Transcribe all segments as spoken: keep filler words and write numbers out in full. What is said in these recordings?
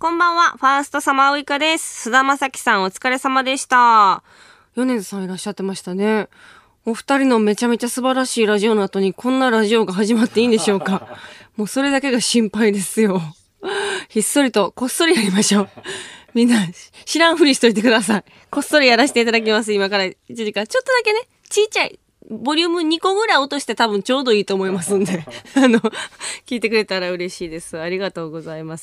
こんばんは、ファーストサマーウイカです。須田まさきさんお疲れ様でした。米津さんいらっしゃってましたね。お二人のめちゃめちゃ素晴らしいラジオの後にこんなラジオが始まっていいんでしょうか。もうそれだけが心配ですよ。ひっそりとこっそりやりましょう。みんな知らんふりしといてください。こっそりやらせていただきます。今からいちじかんちょっとだけね、ちっちゃいボリュームにこぐらい落として多分ちょうどいいと思いますんであの聞いてくれたら嬉しいです。ありがとうございます。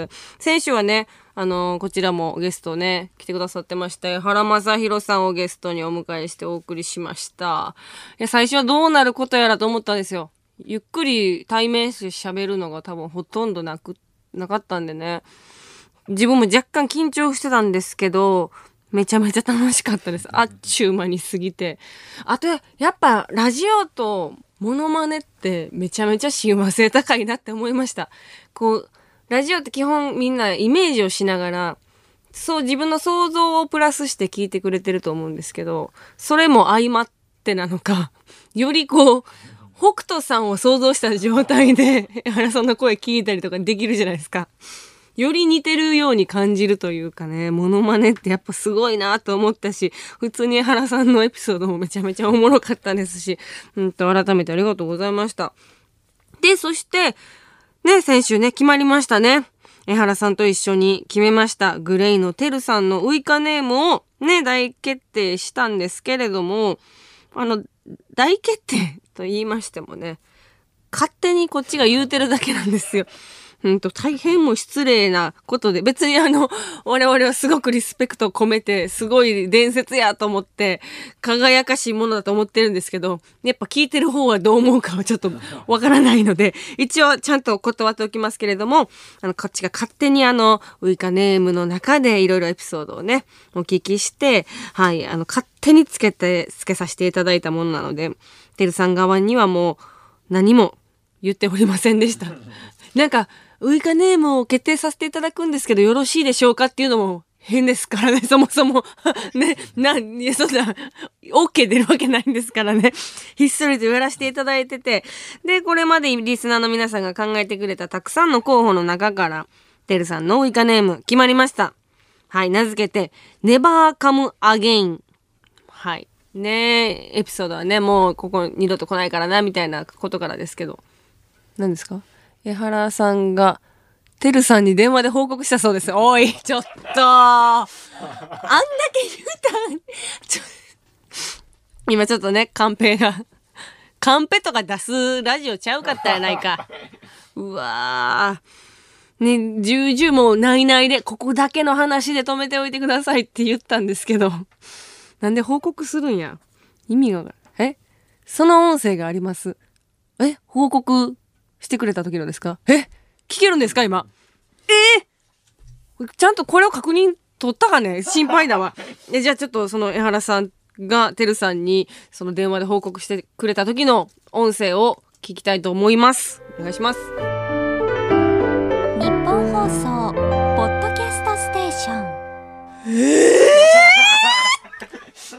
先週はね、あのこちらもゲストね来てくださってました。原正宏さんをゲストにお迎えしてお送りしました。いや最初はどうなることやらと思ったんですよ。ゆっくり対面して喋るのが多分ほとんどなくなかったんでね、自分も若干緊張してたんですけどめちゃめちゃ楽しかったです。あっちゅう間に過ぎて。あとやっぱラジオとモノマネってめちゃめちゃ親和性高いなって思いました。こうラジオって基本みんなイメージをしながらそう自分の想像をプラスして聞いてくれてると思うんですけど、それも相まってなのかよりこう北斗さんを想像した状態で原さんの声聞いたりとかできるじゃないですか。より似てるように感じるというかね、モノマネってやっぱすごいなと思ったし、普通に江原さんのエピソードもめちゃめちゃおもろかったですし、うんと改めてありがとうございました。で、そしてね、先週ね決まりましたね。江原さんと一緒に決めましたグレイのてるさんのウイカネームをね大決定したんですけれども、あの大決定と言いましてもね、勝手にこっちが言うてるだけなんですよ。うんと大変も失礼なことで、別にあの我々はすごくリスペクトを込めてすごい伝説やと思って輝かしいものだと思ってるんですけど、やっぱ聞いてる方はどう思うかはちょっとわからないので一応ちゃんと断っておきますけれども、あのこっちが勝手にあのウイカネームの中でいろいろエピソードをねお聞きして、はいあの勝手につけてつけさせていただいたものなので、てるさん側にはもう何も言っておりませんでした。なんかウイカネームを決定させていただくんですけどよろしいでしょうかっていうのも変ですからね、そもそもね、ないやそんな OK 出るわけないんですからね、ひっそりとやらせていただいてて、でこれまでリスナーの皆さんが考えてくれたたくさんの候補の中からてるさんのウイカネーム決まりました。はい、名付けてネバーカムアゲイン。はいね、エピソードはねもうここ二度と来ないからなみたいなことからですけど、何ですか、江原さんがてるさんに電話で報告したそうです。おいちょっとあんだけ言うたちょ今ちょっとねカンペがカンペとか出すラジオちゃうかったやないか。うわーね、重々もうないないでここだけの話で止めておいてくださいって言ったんですけど、なんで報告するんや、意味がえその音声があります。え報告してくれた時のですか。え聞けるんですか今。えー、ちゃんとこれを確認取ったかね、心配だわ。えじゃあちょっとその江原さんがてるさんにその電話で報告してくれた時の音声を聞きたいと思います。お願いします。 日本放送ポッドキャストステーション。 えー、ちょ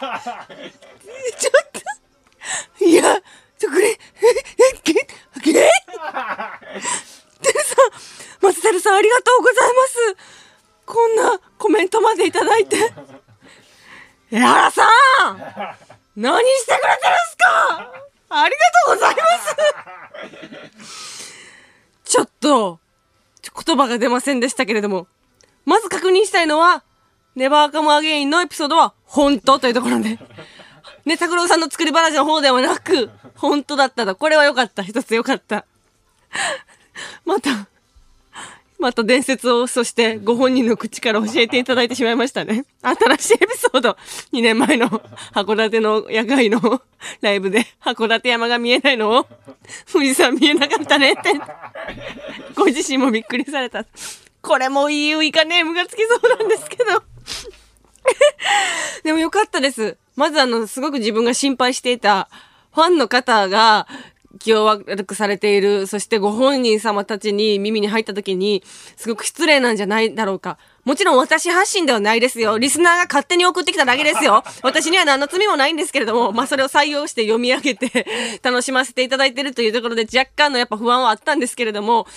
っといやちょこれええええてるさん、松てるさんありがとうございます。こんなコメントまでいただいて。江原さん何してくれてるんすか。ありがとうございます。ちょっと言葉が出ませんでしたけれども、まず確認したいのはネバーカムアゲインのエピソードは本当というところでね、拓郎さんの作り話の方ではなく本当だったと。これは良かった、一つ良かったまたまた伝説をそしてご本人の口から教えていただいてしまいましたね。新しいエピソード、にねんまえの函館の野外のライブで函館山が見えないのを富士山見えなかったねってご自身もびっくりされた。これもいいウイカネームがつきそうなんですけどでもよかったです。まずあのすごく自分が心配していたファンの方が気を悪くされている、そしてご本人様たちに耳に入った時にすごく失礼なんじゃないだろうか。もちろん私発信ではないですよ。リスナーが勝手に送ってきただけですよ。私には何の罪もないんですけれども、まあそれを採用して読み上げて楽しませていただいているというところで若干のやっぱ不安はあったんですけれども、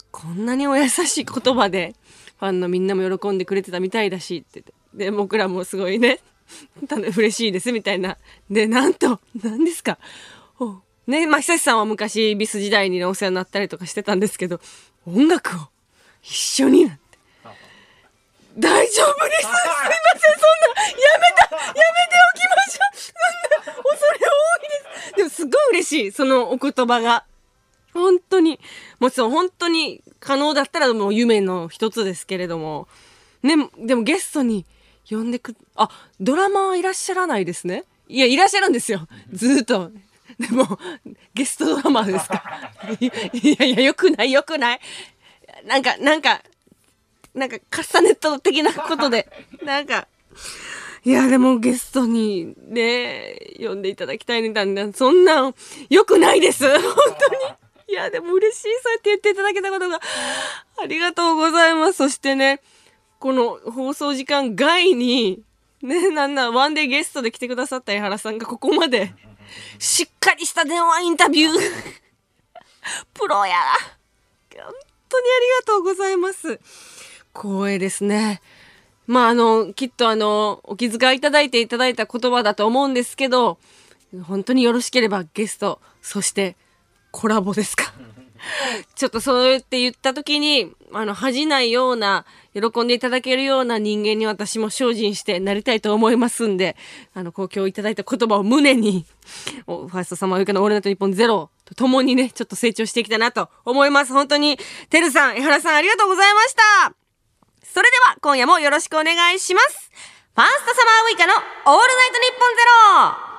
こんなにお優しい言葉でファンのみんなも喜んでくれてたみたいだしって言って、で僕らもすごいね嬉しいですみたいな。でなんと何ですかね、まあ久志さんは昔ビス時代に、ね、お世話になったりとかしてたんですけど、音楽を一緒になって大丈夫です。すいません、そんなやめたやめておきましょう。そんな恐れ多いです。でもすごい嬉しい、そのお言葉が。本当にもちろん本当に可能だったらもう夢の一つですけれどもね。でもゲストに呼んでく、あ、ドラマはいらっしゃらないですね。いやいらっしゃるんですよ、ずっと。でもゲストドラマですかいやいや、よくないよくない、なんかなんかなんかカスタネット的なことでなんか、いやでもゲストにね呼んでいただきたいね。そんなんよくないです本当に。いやでも嬉しい、そうやって言っていただけたことがありがとうございます。そしてね、この放送時間外にね、なんなワンデーゲストで来てくださった江原さんがここまでしっかりした電話インタビュープロや、本当にありがとうございます。光栄ですね。まああのきっとあのお気遣いいただいていただいた言葉だと思うんですけど、本当によろしければゲスト、そしてコラボですかちょっとそうやって言った時にあの恥じないような、喜んでいただけるような人間に私も精進してなりたいと思いますんで、あの今日いただいた言葉を胸にファーストサマーウイカのオールナイトニッポンゼロとともにね、ちょっと成長していきたいなと思います。本当にてるさん、江原さん、ありがとうございました。それでは今夜もよろしくお願いします。ファーストサマーウイカのオールナイトニッポンゼロ。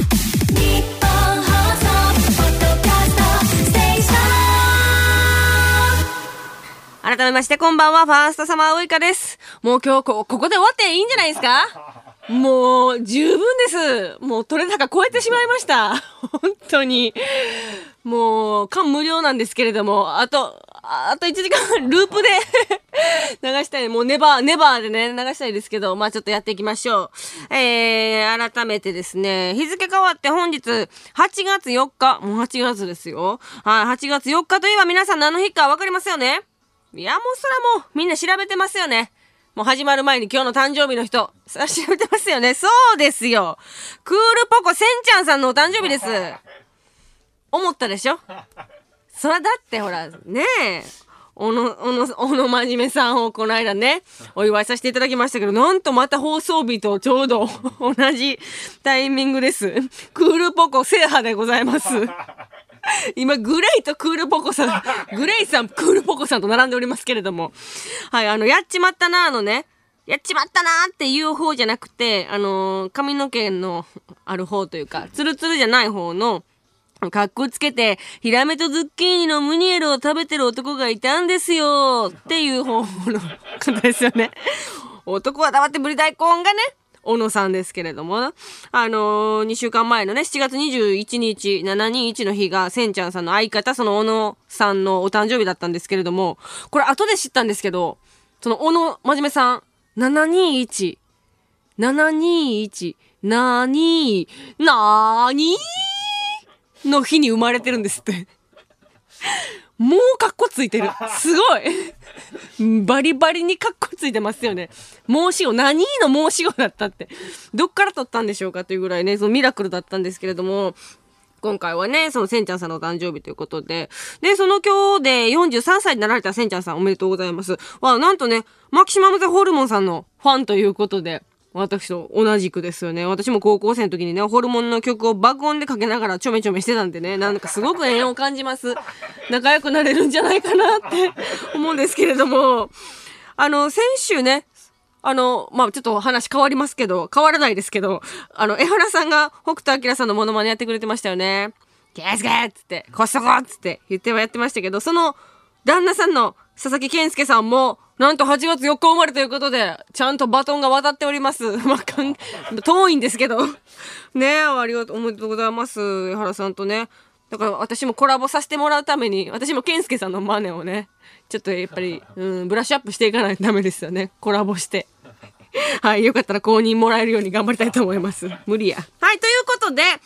改めましてこんばんは、ファーストサマーウイカです。もう今日こ、ここで終わっていいんじゃないですか。もう十分です。もう取れ高超えてしまいました本当にもう感無量なんですけれども、あとあといちじかんループで流したい。もうネバーネバーでね流したいですけど、まあちょっとやっていきましょう。えー、改めてですね、日付変わって本日はちがつよっか、もうはちがつですよ。はい、はちがつよっかといえば皆さん何の日かわかりますよね。いやもうそれはもうみんな調べてますよね。もう始まる前に今日の誕生日の人さ調べてますよね。そうですよ、クールポコせんちゃんさんのお誕生日です。思ったでしょ。そらだってほらねえ、おのおのおのまじめさんをこの間ねお祝いさせていただきましたけど、なんとまた放送日とちょうど同じタイミングです。クールポコ制覇でございます今グレイとクールポコさん、グレイさんクールポコさんと並んでおりますけれども、はい、あのやっちまったなーのね、やっちまったなーっていう方じゃなくて、あのー、髪の毛のある方というかツルツルじゃない方の、かっこつけてヒラメとズッキーニのムニエルを食べてる男がいたんですよっていう方の方ですよね。男は黙ってぶり大根がね小野さんですけれども、あのー、にしゅうかんまえのねしちがつにじゅういちにちななにいちの日がせんちゃんさんの相方、その小野さんのお誕生日だったんですけれども、これ後で知ったんですけど、その小野真面目さんななにいちななにいちなになーにの日に生まれてるんですってもうカッコついてる、すごいバリバリにカッコついてますよね。申し子、何の申し子だったって、どっから取ったんでしょうかというぐらいね、そのミラクルだったんですけれども、今回はねそのせんちゃんさんのお誕生日ということで、でその今日でよんじゅうさんさいになられたせんちゃんさんおめでとうございます。わ、なんとねマキシマムザホルモンさんのファンということで、私と同じくですよね。私も高校生の時にねホルモンの曲を爆音でかけながらちょめちょめしてたんでね、なんかすごく縁を感じます。仲良くなれるんじゃないかなって思うんですけれども、あの先週ね、あのまあちょっと話変わりますけど、変わらないですけど、あの江原さんが北斗晶さんのモノマネやってくれてましたよね。ケースケーっつってコストコっつって言ってはやってましたけど、その旦那さんの佐々木健介さんもなんとはちがつよっか生まれということで、ちゃんとバトンが渡っております。まあ、かん遠いんですけどねえ、ありがとう、おめでとうございます、江原さんとね。だから私もコラボさせてもらうために、私も健介さんのマネをねちょっとやっぱり、うん、ブラッシュアップしていかないとダメですよね、コラボしてはい、よかったら公認もらえるように頑張りたいと思います。無理や。はい、ということで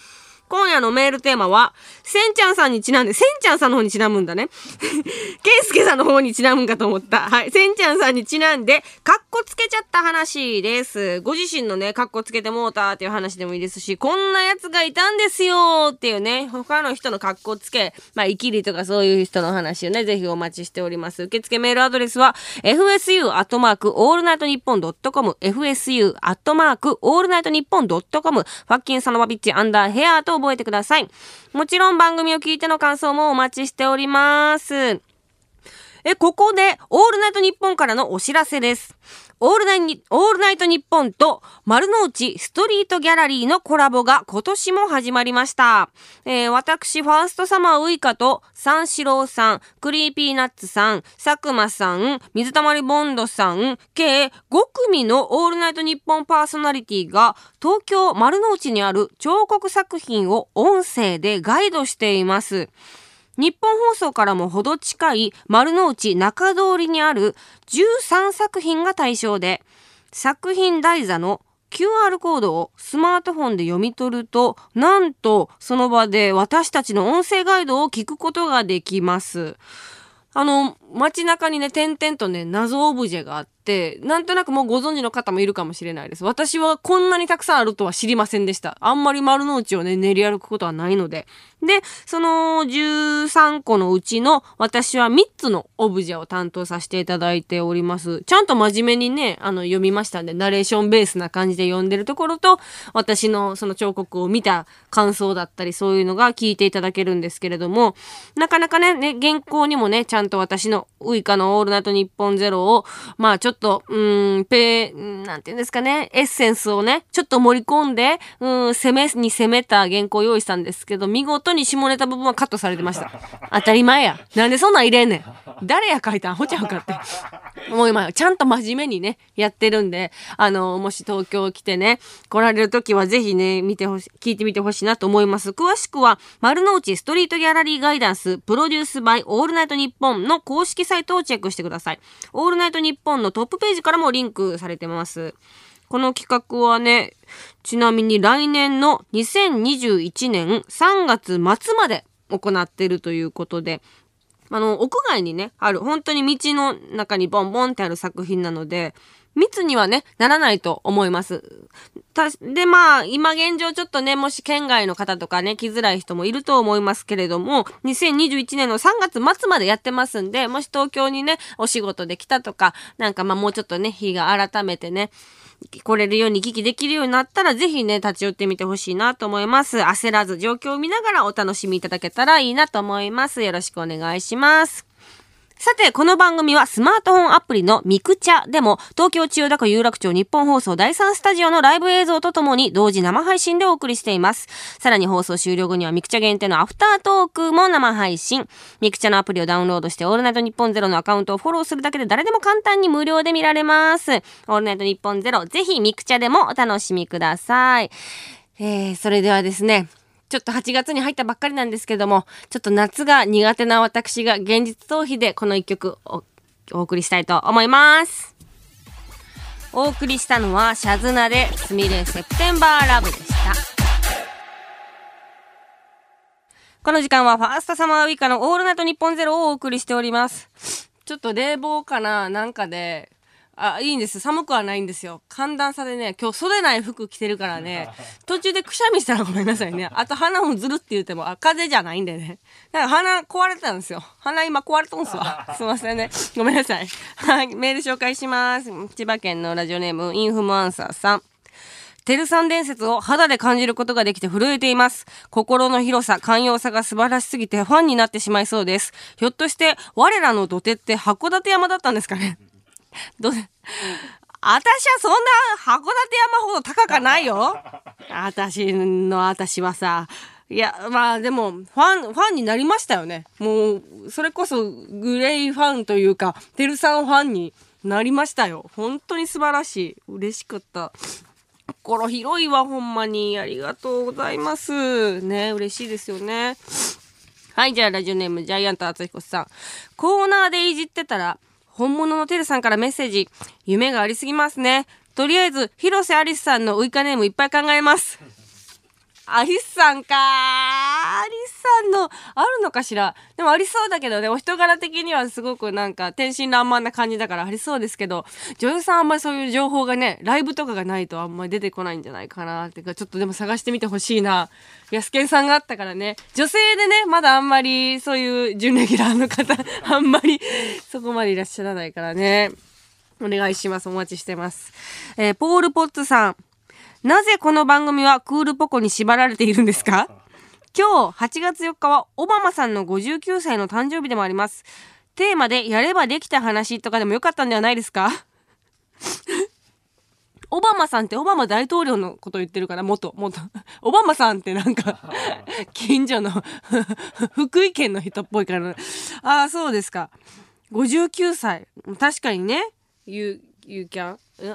今夜のメールテーマは、せんちゃんさんにちなんで、せんちゃんさんの方にちなむんだね。けいすけさんの方にちなむんかと思った。はい。せんちゃんさんにちなんで、カッコつけちゃった話です。ご自身のね、カッコつけてもうたっていう話でもいいですし、こんなやつがいたんですよっていうね、他の人のカッコつけ、まあ、イキリとかそういう人の話をね、ぜひお待ちしております。受付メールアドレスは、エフエスユー アットマーク、オールナイトニッポンドットコム、エフエスユー アットマーク、オールナイトニッポンドットコム、ファッキンサノバビッチアンダーヘアと覚えてください。もちろん番組を聞いての感想もお待ちしております。え、ここで、オールナイトニッポンからのお知らせです。オールナイニ、オールナイトニッポンと丸の内ストリートギャラリーのコラボが今年も始まりました。えー、私、ファーストサマーウイカと三四郎さん、クリーピーナッツさん、佐久間さん、水溜りボンドさん、計ごくみのオールナイトニッポンパーソナリティが東京丸の内にある彫刻作品を音声でガイドしています。日本放送からもほど近い丸の内中通りにあるじゅうさんさく品が対象で、作品台座の キューアール コードをスマートフォンで読み取ると、なんとその場で私たちの音声ガイドを聞くことができます。あの、街中にね、点々とね、謎オブジェがあって、なんとなくもうご存知の方もいるかもしれないです。私はこんなにたくさんあるとは知りませんでした。あんまり丸の内をね、練り歩くことはないので。で、そのじゅうさんこのうちの私はみっつのオブジェを担当させていただいております。ちゃんと真面目にね、あの、読みましたんで、ナレーションベースな感じで読んでるところと、私のその彫刻を見た感想だったり、そういうのが聞いていただけるんですけれども、なかなかね、ね原稿にもね、ちゃんと私のウイカのオールナイトニッポンゼロを、まあちょっと、うーん、ペー、なんていうんですかね、エッセンスをね、ちょっと盛り込んで、うーん、攻めに攻めた原稿を用意したんですけど、見事に下ネタ部分はカットされてました。当たり前や。なんでそんなん入れんねん。誰や書いたんほちゃうかって。もう今、ちゃんと真面目にね、やってるんで、あの、もし東京来てね、来られるときはぜひね、見てほし、聞いてみてほしいなと思います。詳しくは、丸の内ストリートギャラリーガイダンス、プロデュースバイオールナイトニッポンの公式サイトをチェックしてください。オールナイトニッポンのトップページからもリンクされてます。この企画はね、ちなみに来年のにせんにじゅういちねんさんがつまつまで行っているということで、あの、屋外にね、ある、本当に道の中にボンボンってある作品なので、密にはね、ならないと思います。たで、まあ、今現状ちょっとね、もし県外の方とかね、来づらい人もいると思いますけれども、にせんにじゅういちねんのさんがつまつまでやってますんで、もし東京にね、お仕事で来たとか、なんかまあもうちょっとね、日が改めてね、来れるように、聞きできるようになったら、ぜひね、立ち寄ってみてほしいなと思います。焦らず状況を見ながらお楽しみいただけたらいいなと思います。よろしくお願いします。さて、この番組はスマートフォンアプリのミクチャでも、東京千代田区有楽町日本放送だいさんスタジオのライブ映像とともに同時生配信でお送りしています。さらに放送終了後にはミクチャ限定のアフタートークも生配信。ミクチャのアプリをダウンロードして、オールナイトニッポンゼロのアカウントをフォローするだけで誰でも簡単に無料で見られます。オールナイトニッポンゼロ、ぜひミクチャでもお楽しみください。えー、それではですね、ちょっとはちがつに入ったばっかりなんですけども、ちょっと夏が苦手な私が現実逃避でこの一曲をお送りしたいと思います。お送りしたのはシャズナでスミレセプテンバーラブでした。この時間はファーストサマーウイカのオールナイトニッポンゼロをお送りしております。ちょっと冷房かななんかで、あ、いいんです。寒くはないんですよ。寒暖差でね、今日袖ない服着てるからね、途中でくしゃみしたらごめんなさいね。あと鼻もずるって言っても、あ、風邪じゃないんでね。だから鼻壊れてたんですよ。鼻今壊れとんすわ。すいませんね。ごめんなさい。はい、メール紹介します。千葉県のラジオネーム、インフムアンサーさん。テルさん伝説を肌で感じることができて震えています。心の広さ、寛容さが素晴らしすぎてファンになってしまいそうです。ひょっとして我らの土手って函館山だったんですかね。どう私はそんな函館山ほど高かないよ。私の私はさ、いやまあでもファンファンになりましたよね。もうそれこそグレイファンというかテルさんファンになりましたよ。本当に素晴らしい。嬉しかった。心広いわ、ほんまに。ありがとうございますね。嬉しいですよね。はい、じゃあラジオネームジャイアント厚彦さん。コーナーでいじってたら本物のテルさんからメッセージ。夢がありすぎますね。とりあえず広瀬アリスさんのウイカネームいっぱい考えます。 アリスさんかアリスさんのあるのかしら。でもありそうだけどね、お人柄的にはすごくなんか天真爛漫な感じだからありそうですけど、女優さんあんまりそういう情報がね、ライブとかがないとあんまり出てこないんじゃないかなっていうか、ちょっとでも探してみてほしいな。ヤスケンさんがあったからね、女性でね、まだあんまりそういう準レギュラーの方あんまりそこまでいらっしゃらないからね、お願いします。お待ちしてます。えー、ポールポッツさん、なぜこの番組はクールポコに縛られているんですか？今日はちがつよっかはオバマさんのごじゅうきゅうさいの誕生日でもあります。テーマでやればできた話とかでもよかったんではないですか？オバマさんってオバマ大統領のこと言ってるから、元元オバマさんってなんか近所の福井県の人っぽいから、ああそうですか。ごじゅうきゅうさい、確かにね、You, you can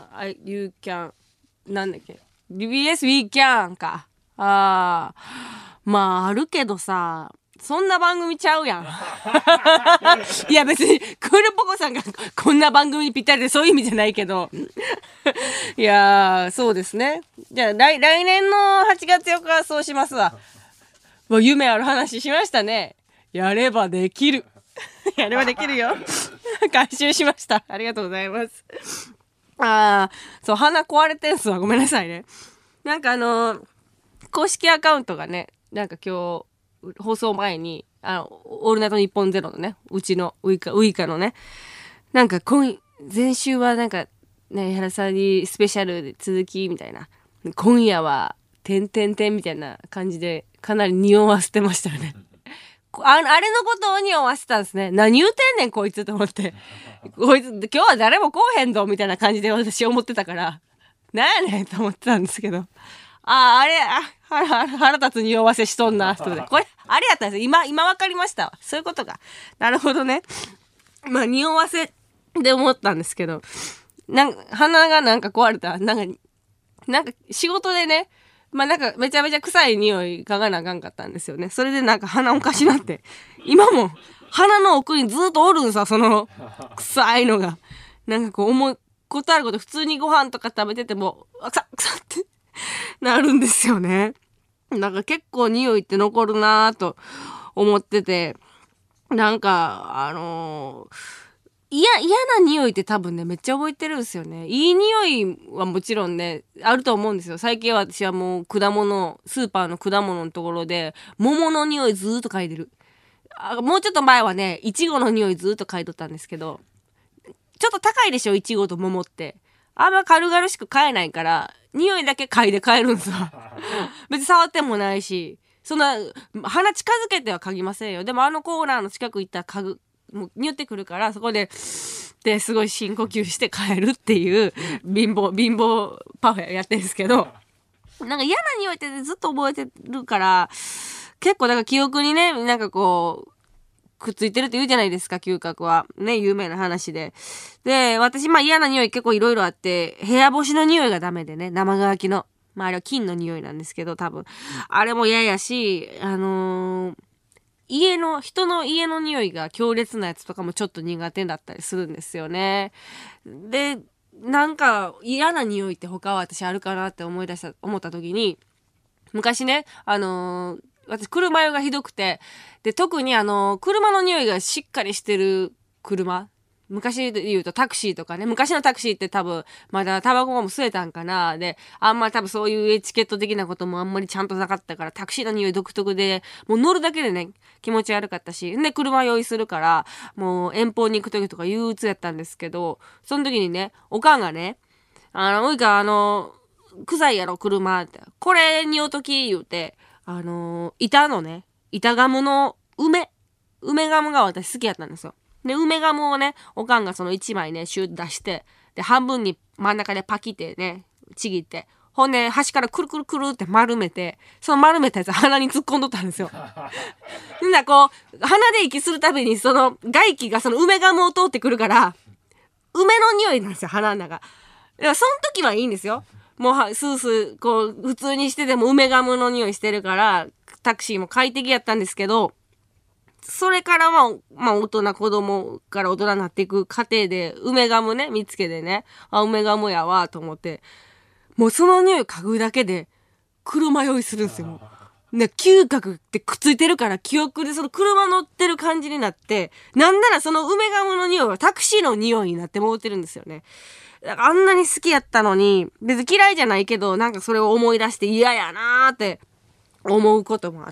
You can なんだっけ ビービーエス We Can か。ああ、まああるけどさ、そんな番組ちゃうやん。いや別にクールポコさんがこんな番組にぴったりでそういう意味じゃないけど。いやーそうですね。じゃあ 来, 来年のはちがつよっかはそうしますわ。もう夢ある話しましたね。やればできる。やればできるよ。回収しました。ありがとうございます。あーそう、鼻壊れてんすわ。ごめんなさいね。なんかあのー、公式アカウントがね、なんか今日放送前にあのオールナイトニッポンゼロのね、うちのウイカウイカのね、なんか今前週はなんかね、原さんにスペシャルで続きみたいな、今夜はてんてんてんみたいな感じでかなり匂わせてましたよね。あ, あれのことを匂わせたんですね。何言うてんねんこいつと思って、こいつ今日は誰も来おへんぞみたいな感じで私思ってたから、なんやねんと思ってたんですけど、あああれあ腹腹立つ匂わせしとんな人で、これあれやったんですよ。今今分かりましたわ。そういうことか。なるほどね。まあ匂わせで思ったんですけど、なんか鼻がなんか壊れた、なんかなんか仕事でね、まあなんかめちゃめちゃ臭い匂い嗅がなあかんかったんですよね。それでなんか鼻おかしなって、今も鼻の奥にずっとおるんさ、その臭いのが。なんかこう思いことあること普通にご飯とか食べててもあ臭っ臭ってなるんですよね。なんか結構匂いって残るなぁと思ってて、なんかあのー嫌、嫌な匂いって多分ね、めっちゃ覚えてるんですよね。いい匂いはもちろんね、あると思うんですよ。最近は私はもう果物、スーパーの果物のところで、桃の匂いずーっと嗅いでる。あ、もうちょっと前はね、いちごの匂いずーっと嗅いとったんですけど、ちょっと高いでしょ、いちごと桃って。あんま軽々しく嗅えないから、匂いだけ嗅いで帰るんですよ。別に触ってもないし、そんな、鼻近づけては嗅ぎませんよ。でもあのコーナーの近く行ったら嗅ぐ。もう匂ってくるから、そこでですごい深呼吸して帰るっていう貧乏貧乏パフェやってるんですけど、なんか嫌な匂いってずっと覚えてるから、結構だから記憶にね、なんかこうくっついてるって言うじゃないですか、嗅覚はね、有名な話で。で、私まあ嫌な匂い結構いろいろあって、部屋干しの匂いがダメでね、生乾きの、まああれは菌の匂いなんですけど、多分あれも嫌やし、あのー家の、人の家の匂いが強烈なやつとかもちょっと苦手だったりするんですよね。で、なんか嫌な匂いって他は私あるかなって思い出した、思った時に、昔ね、あのー、私車酔いがひどくて、で、特にあのー、車の匂いがしっかりしてる車、昔で言うとタクシーとかね、昔のタクシーって多分まだタバコも吸えたんかな。で、あんま多分そういうエチケット的なこともあんまりちゃんとなかったから、タクシーの匂い独特で、もう乗るだけでね、気持ち悪かったし、で、車酔いするから、もう遠方に行く時とか憂鬱やったんですけど、その時にね、おかんがね、あの、おいか、あの、臭いやろ、車って。これにおとき言うて、あの、板のね、板ガムの梅、梅ガムが私好きやったんですよ。で、梅ガムをね、おかんがそのいちまいね、シュッ出して、で、半分に真ん中でパキってね、ちぎって、ほんで、端からくるくるくるって丸めて、その丸めたやつ鼻に突っ込んどったんですよ。みんなこう、鼻で息するたびにその外気がその梅ガムを通ってくるから、梅の匂いなんですよ、鼻の中。いや、その時はいいんですよ。もう、スースー、こう、普通にしてても梅ガムの匂いしてるから、タクシーも快適やったんですけど、それからは、まあ大人、子供から大人になっていく過程で、梅ガムね、見つけてね、あ、梅ガムやわ、と思って、もうその匂い嗅ぐだけで、 車酔いするんですよ。ね、嗅覚ってくっついてるから記憶でその車乗ってる感じになって、なんならその梅ガムの匂いはタクシーの匂いになってもうてるんですよね。だからあんなに好きやったのに、別に嫌いじゃないけど、なんかそれを思い出して嫌やなーって思うこともあって。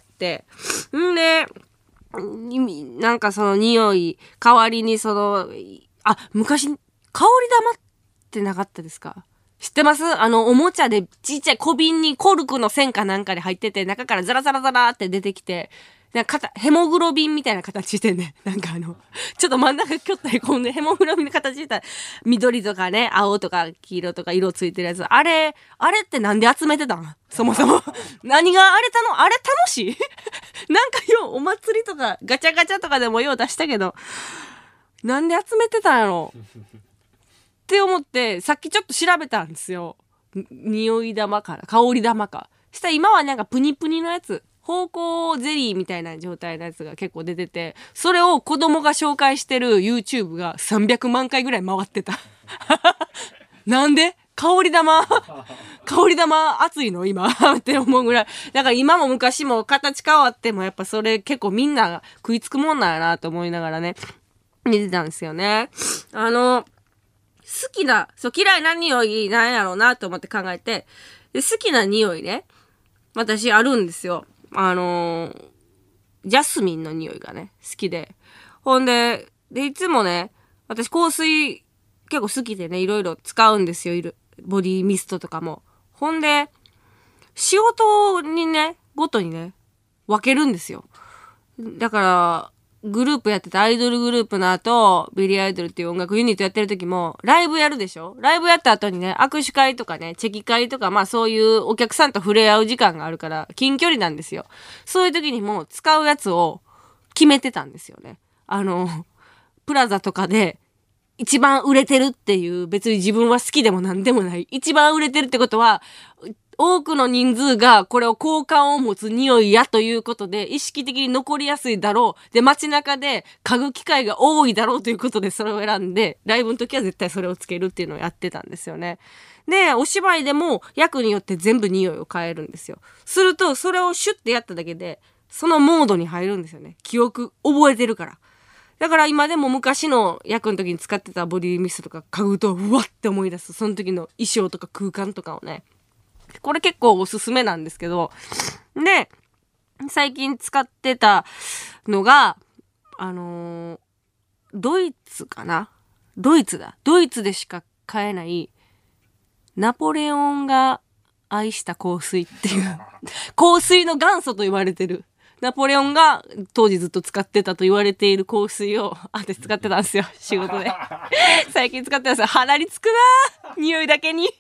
んで、なんかその匂い、代わりにその、あ、昔、香り玉ってなかったですか？知ってます？あの、おもちゃでちっちゃい小瓶にコルクの線かなんかで入ってて、中からザラザラザラって出てきて、なんかヘモグロビンみたいな形してね。なんかあの、ちょっと真ん中キョッとへこんでヘモグロビンの形してた緑とかね、青とか黄色とか色ついてるやつ。あれ、あれってなんで集めてたん？そもそも。何があれたの？あれ楽しい？なんかようお祭りとかガチャガチャとかでもよう出したけど、なんで集めてたんやろって思って、さっきちょっと調べたんですよ。匂い玉から、香り玉か。したら今はなんかプニプニのやつ。芳香ゼリーみたいな状態のやつが結構出てて、それを子供が紹介してる YouTube がさんびゃくまんかいぐらい回ってた。なんで？香り玉香り玉熱いの今って思うぐらい。だから今も昔も形変わってもやっぱそれ結構みんな食いつくもんなんやなと思いながらね、見てたんですよね。あの、好きな、そう嫌いな匂いなんやろうなと思って考えて、で好きな匂いね、私あるんですよ。あのー、ジャスミンの匂いがね、好きで。ほんで、で、いつもね、私香水結構好きでね、いろいろ使うんですよ。いる。ボディミストとかも。ほんで、仕事にね、ごとにね、分けるんですよ。だから、グループやってて、アイドルグループの後、ビリーアイドルっていう音楽ユニットやってる時も、ライブやるでしょ？ライブやった後にね、握手会とかね、チェキ会とか、まあそういうお客さんと触れ合う時間があるから、近距離なんですよ。そういう時にも使うやつを決めてたんですよね。あの、プラザとかで、一番売れてるっていう、別に自分は好きでもなんでもない。一番売れてるってことは、多くの人数がこれを好感を持つ匂いやということで意識的に残りやすいだろう。で、街中で嗅ぐ機会が多いだろうということでそれを選んで、ライブの時は絶対それをつけるっていうのをやってたんですよね。で、お芝居でも役によって全部匂いを変えるんですよ。すると、それをシュッてやっただけで、そのモードに入るんですよね。記憶、覚えてるから。だから今でも昔の役の時に使ってたボディミストとか嗅ぐと、うわって思い出す。その時の衣装とか空間とかをね。これ結構おすすめなんですけど。で、最近使ってたのが、あのー、ドイツかな？ドイツだ。ドイツでしか買えない、ナポレオンが愛した香水っていう、香水の元祖と言われてる。ナポレオンが当時ずっと使ってたと言われている香水を、私使ってたんですよ。仕事で。最近使ってたんですよ。鼻につくな匂いだけに。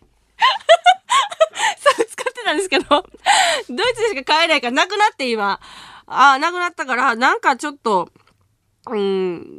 そう使ってたんですけど、ドイツでしか買えないからなくなって今。ああ、なくなったから、なんかちょっと、うん、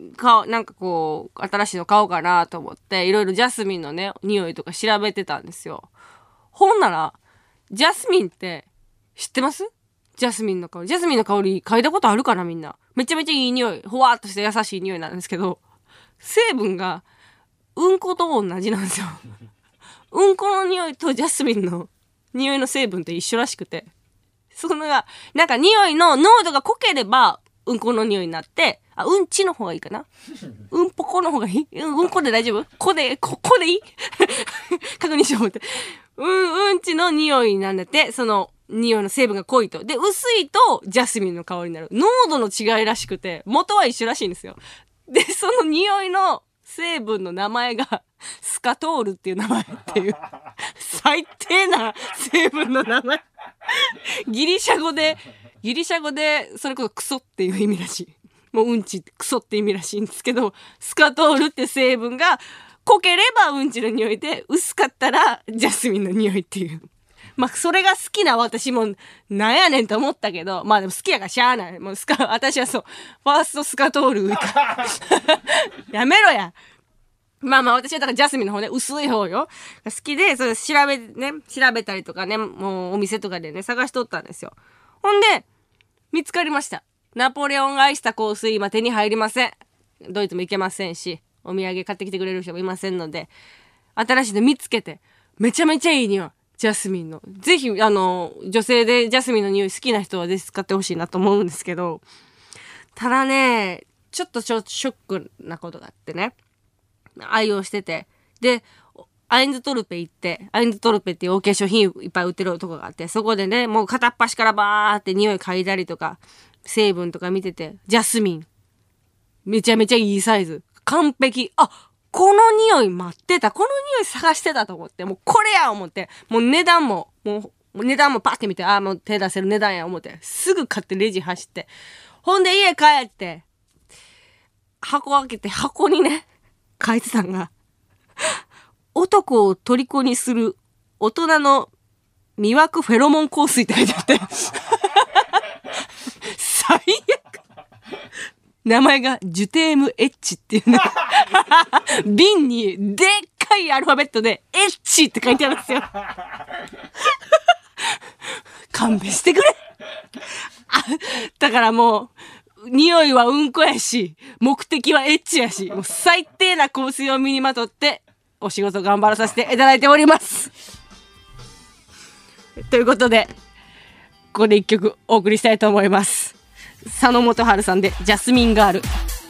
か、なんかこう、新しいの買おうかなと思って、いろいろジャスミンのね、匂いとか調べてたんですよ。ほんなら、ジャスミンって知ってます？ジャスミンの香り。ジャスミンの香り嗅いだことあるかなみんな。めちゃめちゃいい匂い。ほわーっとした優しい匂いなんですけど、成分がうんこと同じなんですよ。うんこの匂いとジャスミンの匂いの成分って一緒らしくて。そのが、なんか匂いの濃度が濃ければ、うんこの匂いになって、あ、うんちの方がいいかな？うんぽこの方がいい？うん、うんこで大丈夫？こで、こ、こでいい？確認しよう思って。うん、うんちの匂いになんだって、その、匂いの成分が濃いと。で、薄いとジャスミンの香りになる。濃度の違いらしくて、元は一緒らしいんですよ。で、その匂いの成分の名前が、スカトールっていう名前っていう、最低な成分の名前。ギリシャ語で、ギリシャ語で、それこそクソっていう意味らしい。もううんちってクソって意味らしいんですけど、スカトールって成分が、濃ければうんちの匂いで、薄かったらジャスミンの匂いっていう。まあ、それが好きな私も、なんやねんと思ったけど、まあでも好きやからしゃあない。もうスカ、私はそう、ファーストスカトールか。やめろや。まあまあ私はだからジャスミンの方ね、薄い方よ。好きで、それ調べ、ね、調べたりとかね、もうお店とかでね、探しとったんですよ。ほんで、見つかりました。ナポレオンが愛した香水、今手に入りません。ドイツも行けませんし、お土産買ってきてくれる人もいませんので、新しいの見つけて、めちゃめちゃいい匂い。 ジャスミンの。ぜひ、あの、女性でジャスミンの匂い好きな人はぜひ使ってほしいなと思うんですけど、ただね、ちょっとちょショックなことがあってね、愛用してて、で、アインズトルペ行って、アインズトルペっていうお化粧品いっぱい売ってるとこがあって、そこでね、もう片っ端からバーって匂い嗅いだりとか、成分とか見てて、ジャスミン。めちゃめちゃいいサイズ。完璧。あ、この匂い待ってた。この匂い探してたと思って、もうこれや思って、もう値段も、もう値段もパッて見て、ああ、もう手出せる値段や思って、すぐ買ってレジ走って。ほんで家帰って、箱開けて箱にね、書いてたんが、男を虜にする大人の魅惑フェロモン香水って書いてあって。最悪。名前がジュテームエッチっていうね。瓶にでっかいアルファベットでエッチって書いてあるんですよ。勘弁してくれ。あ、だからもう、匂いはうんこやし、目的はエッチやし、もう最低な香水を身にまとって、お仕事頑張らさせていただいております。ということで、ここで一曲お送りしたいと思います。佐野元春さんでジャスミンガール。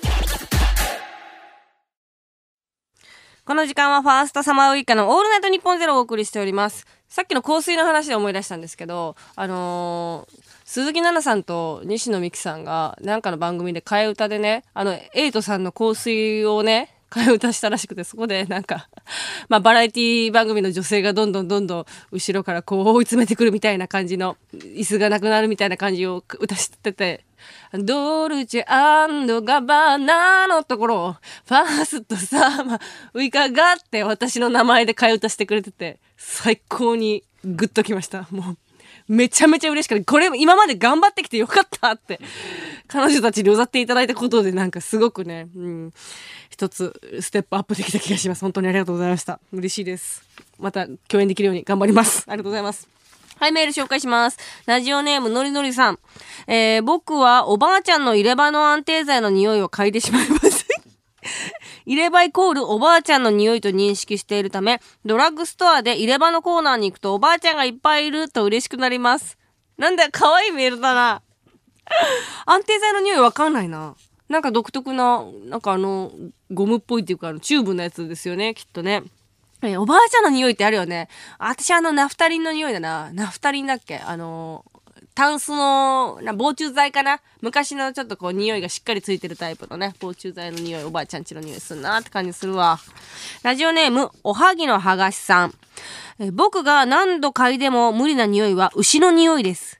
この時間はファーストサマーウイカのオールナイトニッポンゼロをお送りしております。さっきの香水の話で思い出したんですけど、あのー、鈴木奈々さんと西野美紀さんがなんかの番組で替え歌でね、あのエイトさんの香水をね替え歌したらしくて、そこでなんかまあバラエティ番組の女性がどんどんどんどん後ろからこう追い詰めてくるみたいな感じの、椅子がなくなるみたいな感じを歌してて、ドルチェ&ガバナのところをファーストサマーウイカがって私の名前で替え歌してくれてて、最高にグッときました。もうめちゃめちゃ嬉しかった。これ今まで頑張ってきてよかったって彼女たちに歌っていただいたことで、なんかすごくね、うん、一つステップアップできた気がします。本当にありがとうございました。嬉しいです。また共演できるように頑張ります。ありがとうございます。はい、メール紹介します。ラジオネームのりのりさん、えー、僕はおばあちゃんの入れ歯の安定剤の匂いを嗅いでしまいます入れ歯イコールおばあちゃんの匂いと認識しているため、ドラッグストアで入れ歯のコーナーに行くとおばあちゃんがいっぱいいると嬉しくなります。なんだよ、可愛いメールだな安定剤の匂いわかんないな。なんか独特な、なんかあのゴムっぽいっていうか、あのチューブのやつですよね、きっとね。えー、おばあちゃんの匂いってあるよね。私あのナフタリンの匂いだな。ナフタリンだっけ、あのタンスのな防虫剤かな。昔のちょっとこう匂いがしっかりついてるタイプのね、防虫剤の匂い、おばあちゃんちの匂いするなって感じするわ。ラジオネームおはぎのはがしさん、え僕が何度嗅いでも無理な匂いは牛の匂いです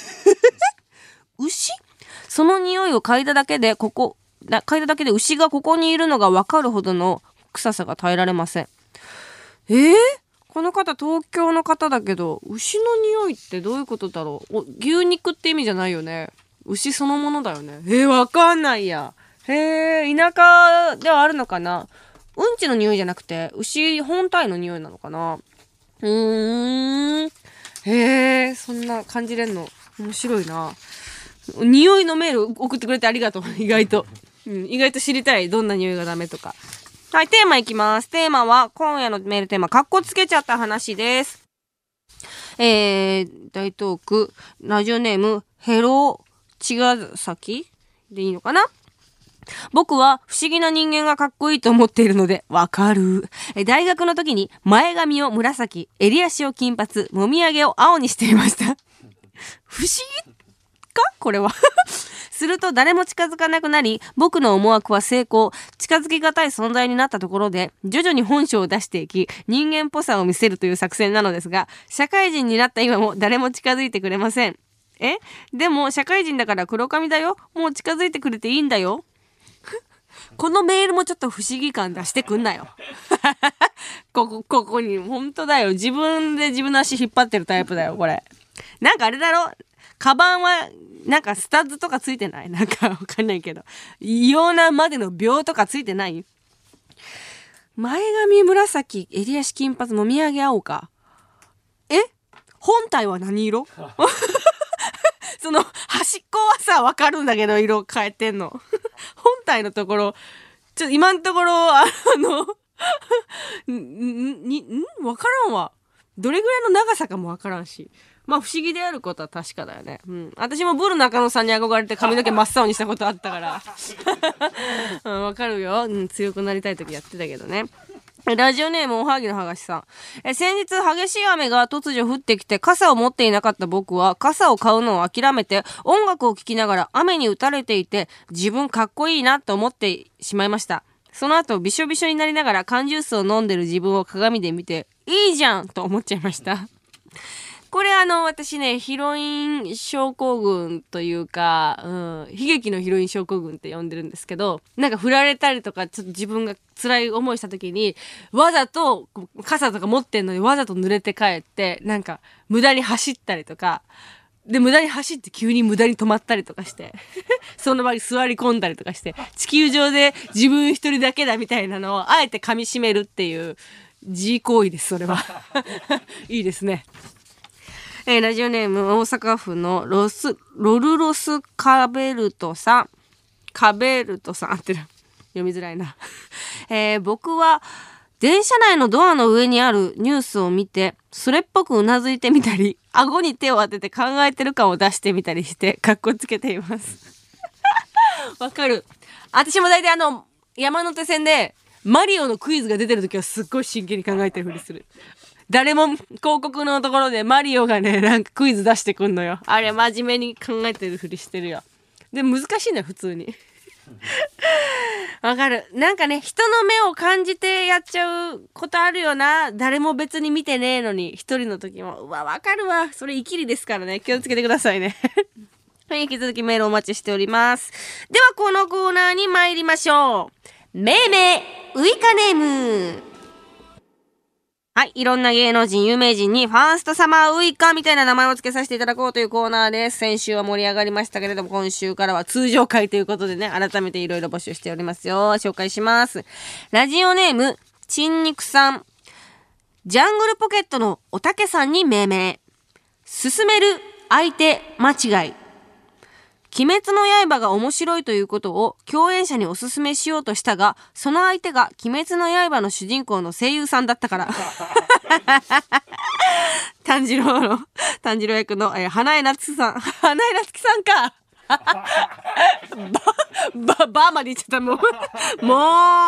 牛？その匂いを嗅いだだけでここ嗅いだだけで牛がここにいるのが分かるほどの臭さが耐えられません。えーこの方東京の方だけど、牛の匂いってどういうことだろう。お牛肉って意味じゃないよね。牛そのものだよね。えー、わかんないや。へえ、田舎ではあるのかな。うんちの匂いじゃなくて牛本体の匂いなのかな。うーん。へえ、そんな感じれんの面白いな。匂いのメール送ってくれてありがとう。意外と、うん、意外と知りたい。どんな匂いがダメとか。はい、テーマいきます。テーマは、今夜のメールテーマ、かっこつけちゃった話です。えー、大東区、ラジオネーム、ヘロ茅ヶ崎でいいのかな。僕は不思議な人間がかっこいいと思っているので、わかる。大学の時に前髪を紫、襟足を金髪、もみあげを青にしていました。不思議かこれは。すると誰も近づかなくなり、僕の思惑は成功。近づきがたい存在になったところで、徐々に本性を出していき、人間っぽさを見せるという作戦なのですが、社会人になった今も誰も近づいてくれません。え？でも社会人だから黒髪だよ。もう近づいてくれていいんだよ。このメールもちょっと不思議感出してくんなよ。ここ、ここに、本当だよ。自分で自分の足引っ張ってるタイプだよ、これ。なんかあれだろ？カバンはなんかスタッズとかついてない？なんかわかんないけど、異様なまでの秒とかついてない？前髪紫、襟足金髪、もみあげ青か。え？本体は何色？その端っこはさわかるんだけど、色変えてんの。本体のところちょっと今のところあのんにんわからんわ。 どれぐらいの長さかもわからんし。まあ不思議であることは確かだよね。うん。私もブル中野さんに憧れて髪の毛真っ青にしたことあったから。うん、わかるよ。うん、強くなりたい時やってたけどね。ラジオネームおはぎのはがしさん。え、先日激しい雨が突如降ってきて傘を持っていなかった僕は傘を買うのを諦めて音楽を聴きながら雨に打たれていて自分かっこいいなと思ってしまいました。その後びしょびしょになりながら缶ジュースを飲んでる自分を鏡で見ていいじゃんと思っちゃいました。これあの私ねヒロイン症候群というか、うん、悲劇のヒロイン症候群って呼んでるんですけど、なんか振られたりとかちょっと自分が辛い思いした時にわざと傘とか持ってんのにわざと濡れて帰ってなんか無駄に走ったりとかで無駄に走って急に無駄に止まったりとかしてその場に座り込んだりとかして地球上で自分一人だけだみたいなのをあえて噛み締めるっていう自慰行為です。それはいいですね。えー、ラジオネーム大阪府のロスロルロスカベルトさんカベルトさん合ってる読みづらいな、えー、僕は電車内のドアの上にあるニュースを見てそれっぽくうなずいてみたり顎に手を当てて考えてる感を出してみたりしてかっこつけていますわかる。私も大体あの山手線でマリオのクイズが出てる時はすっごい真剣に考えてるふりする。誰も広告のところでマリオがねなんかクイズ出してくんのよ。あれ真面目に考えてるふりしてるよ。で難しいのよ普通にわかる。なんかね人の目を感じてやっちゃうことあるよな。誰も別に見てねえのに一人の時もうわわかるわ。それイキリですからね気をつけてくださいねはい、引き続きメールお待ちしております。ではこのコーナーに参りましょう。めいめいウイカネーム。はい。いろんな芸能人、有名人にファーストサマーウイカみたいな名前を付けさせていただこうというコーナーです。先週は盛り上がりましたけれども、今週からは通常回ということでね、改めていろいろ募集しておりますよ。紹介します。ラジオネーム、ちんにくさん。ジャングルポケットのおたけさんに命名。進める相手間違い。鬼滅の刃が面白いということを共演者におすすめしようとしたが、その相手が鬼滅の刃の主人公の声優さんだったから。炭治郎の、炭治郎役の、えー、花江夏樹さん。花江夏樹さんか。ば、ば、ばまで言っちゃった、もう。もう。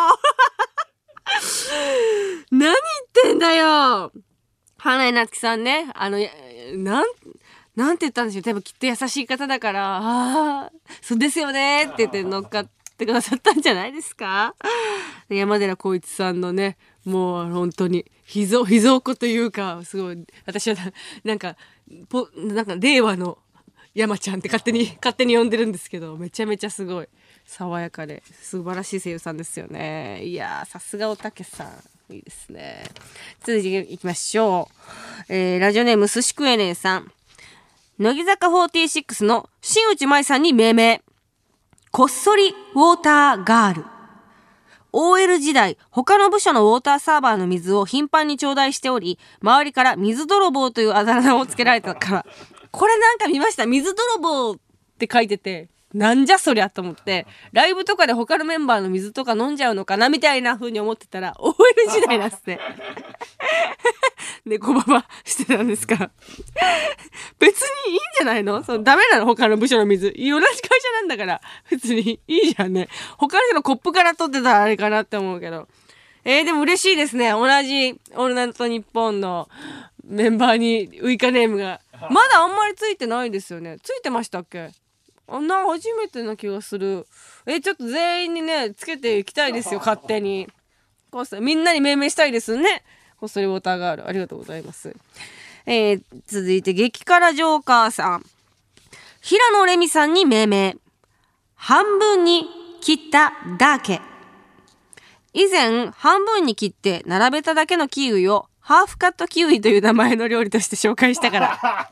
何言ってんだよ。花江夏樹さんね。あの、なん、なんて言ったんでしょう。多分きっと優しい方だから、ああ、そうですよねって言って乗っかってくださったんじゃないですか。山寺宏一さんのね、もう本当に秘蔵、秘蔵子というか、すごい、私はなんか、ぽ、なんか令和の山ちゃんって勝手に、勝手に呼んでるんですけど、めちゃめちゃすごい、爽やかで、素晴らしい声優さんですよね。いやー、さすがおたけさん。いいですね。続いていきましょう。えー、ラジオネーム、寿司食えねえさん。乃木坂フォーティーシックスの新内舞さんに命名。こっそりウォーターガール。オーエル 時代、他の部署のウォーターサーバーの水を頻繁に頂戴しており、周りから水泥棒というあだ名をつけられたから。これなんか見ました。水泥棒って書いてて、なんじゃそりゃと思って、ライブとかで他のメンバーの水とか飲んじゃうのかなみたいな風に思ってたら オーエル 時代なんですね。猫ババしてたんですか。別にいいんじゃないの？そのダメなの？他の部署の水。同じ会社なんだから別にいいじゃんね。他の人のコップから取ってたらあれかなって思うけど。えー、でも嬉しいですね。同じオールナイトニッポンのメンバーにウイカネームがまだあんまりついてないですよね。ついてましたっけ？あんな初めてな気がする。え、ちょっと全員にねつけていきたいですよ。勝手にこうみんなに命名したいですね。こっそりウォーターガールありがとうございます。えー、続いて激辛ジョーカーさん。平野レミさんに命名。半分に切っただけ。以前半分に切って並べただけのキウイをハーフカットキウイという名前の料理として紹介したから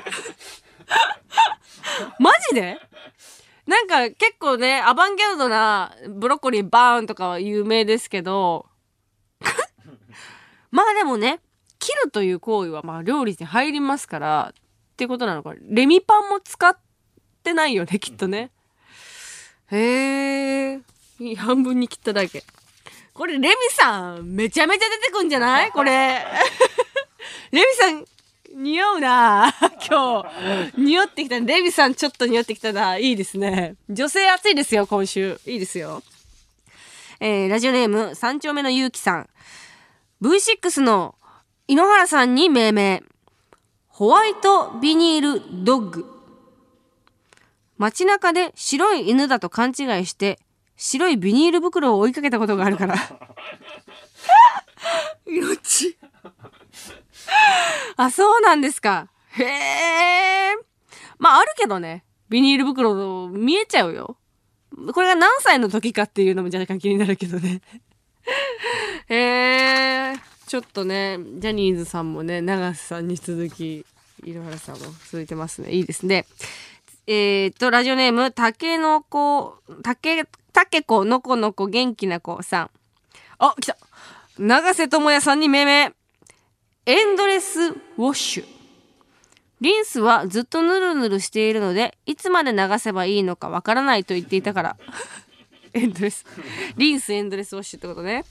マジで？なんか結構ねアバンギャルドなブロッコリーバーンとかは有名ですけどまあでもね切るという行為はまあ料理に入りますからってことなのか。レミパンも使ってないよねきっとね。へえ、半分に切っただけ。これレミさんめちゃめちゃ出てくんじゃないこれレミさん匂うな今日匂ってきた。レミさんちょっと匂ってきたな。いいですね。女性暑いですよ今週。いいですよ。えー、ラジオネーム三丁目のゆうきさん。 ブイシックス の井ノ原さんに命名。ホワイトビニールドッグ。街中で白い犬だと勘違いして白いビニール袋を追いかけたことがあるから命あ、そうなんですか。へえ。まああるけどね、ビニール袋見えちゃうよ。これが何歳の時かっていうのも若干気になるけどねへえ。ちょっとね、ジャニーズさんもね、長瀬さんに続き井ノ原さんも続いてますね。いいですね。えーとラジオネームたけのこたけたけこのこのこ元気な子さん。あ、来た。長瀬智也さんに命名。エンドレスウォッシュ。リンスはずっとヌルヌルしているのでいつまで流せばいいのかわからないと言っていたからエンドレスリンスエンドレスウォッシュってことね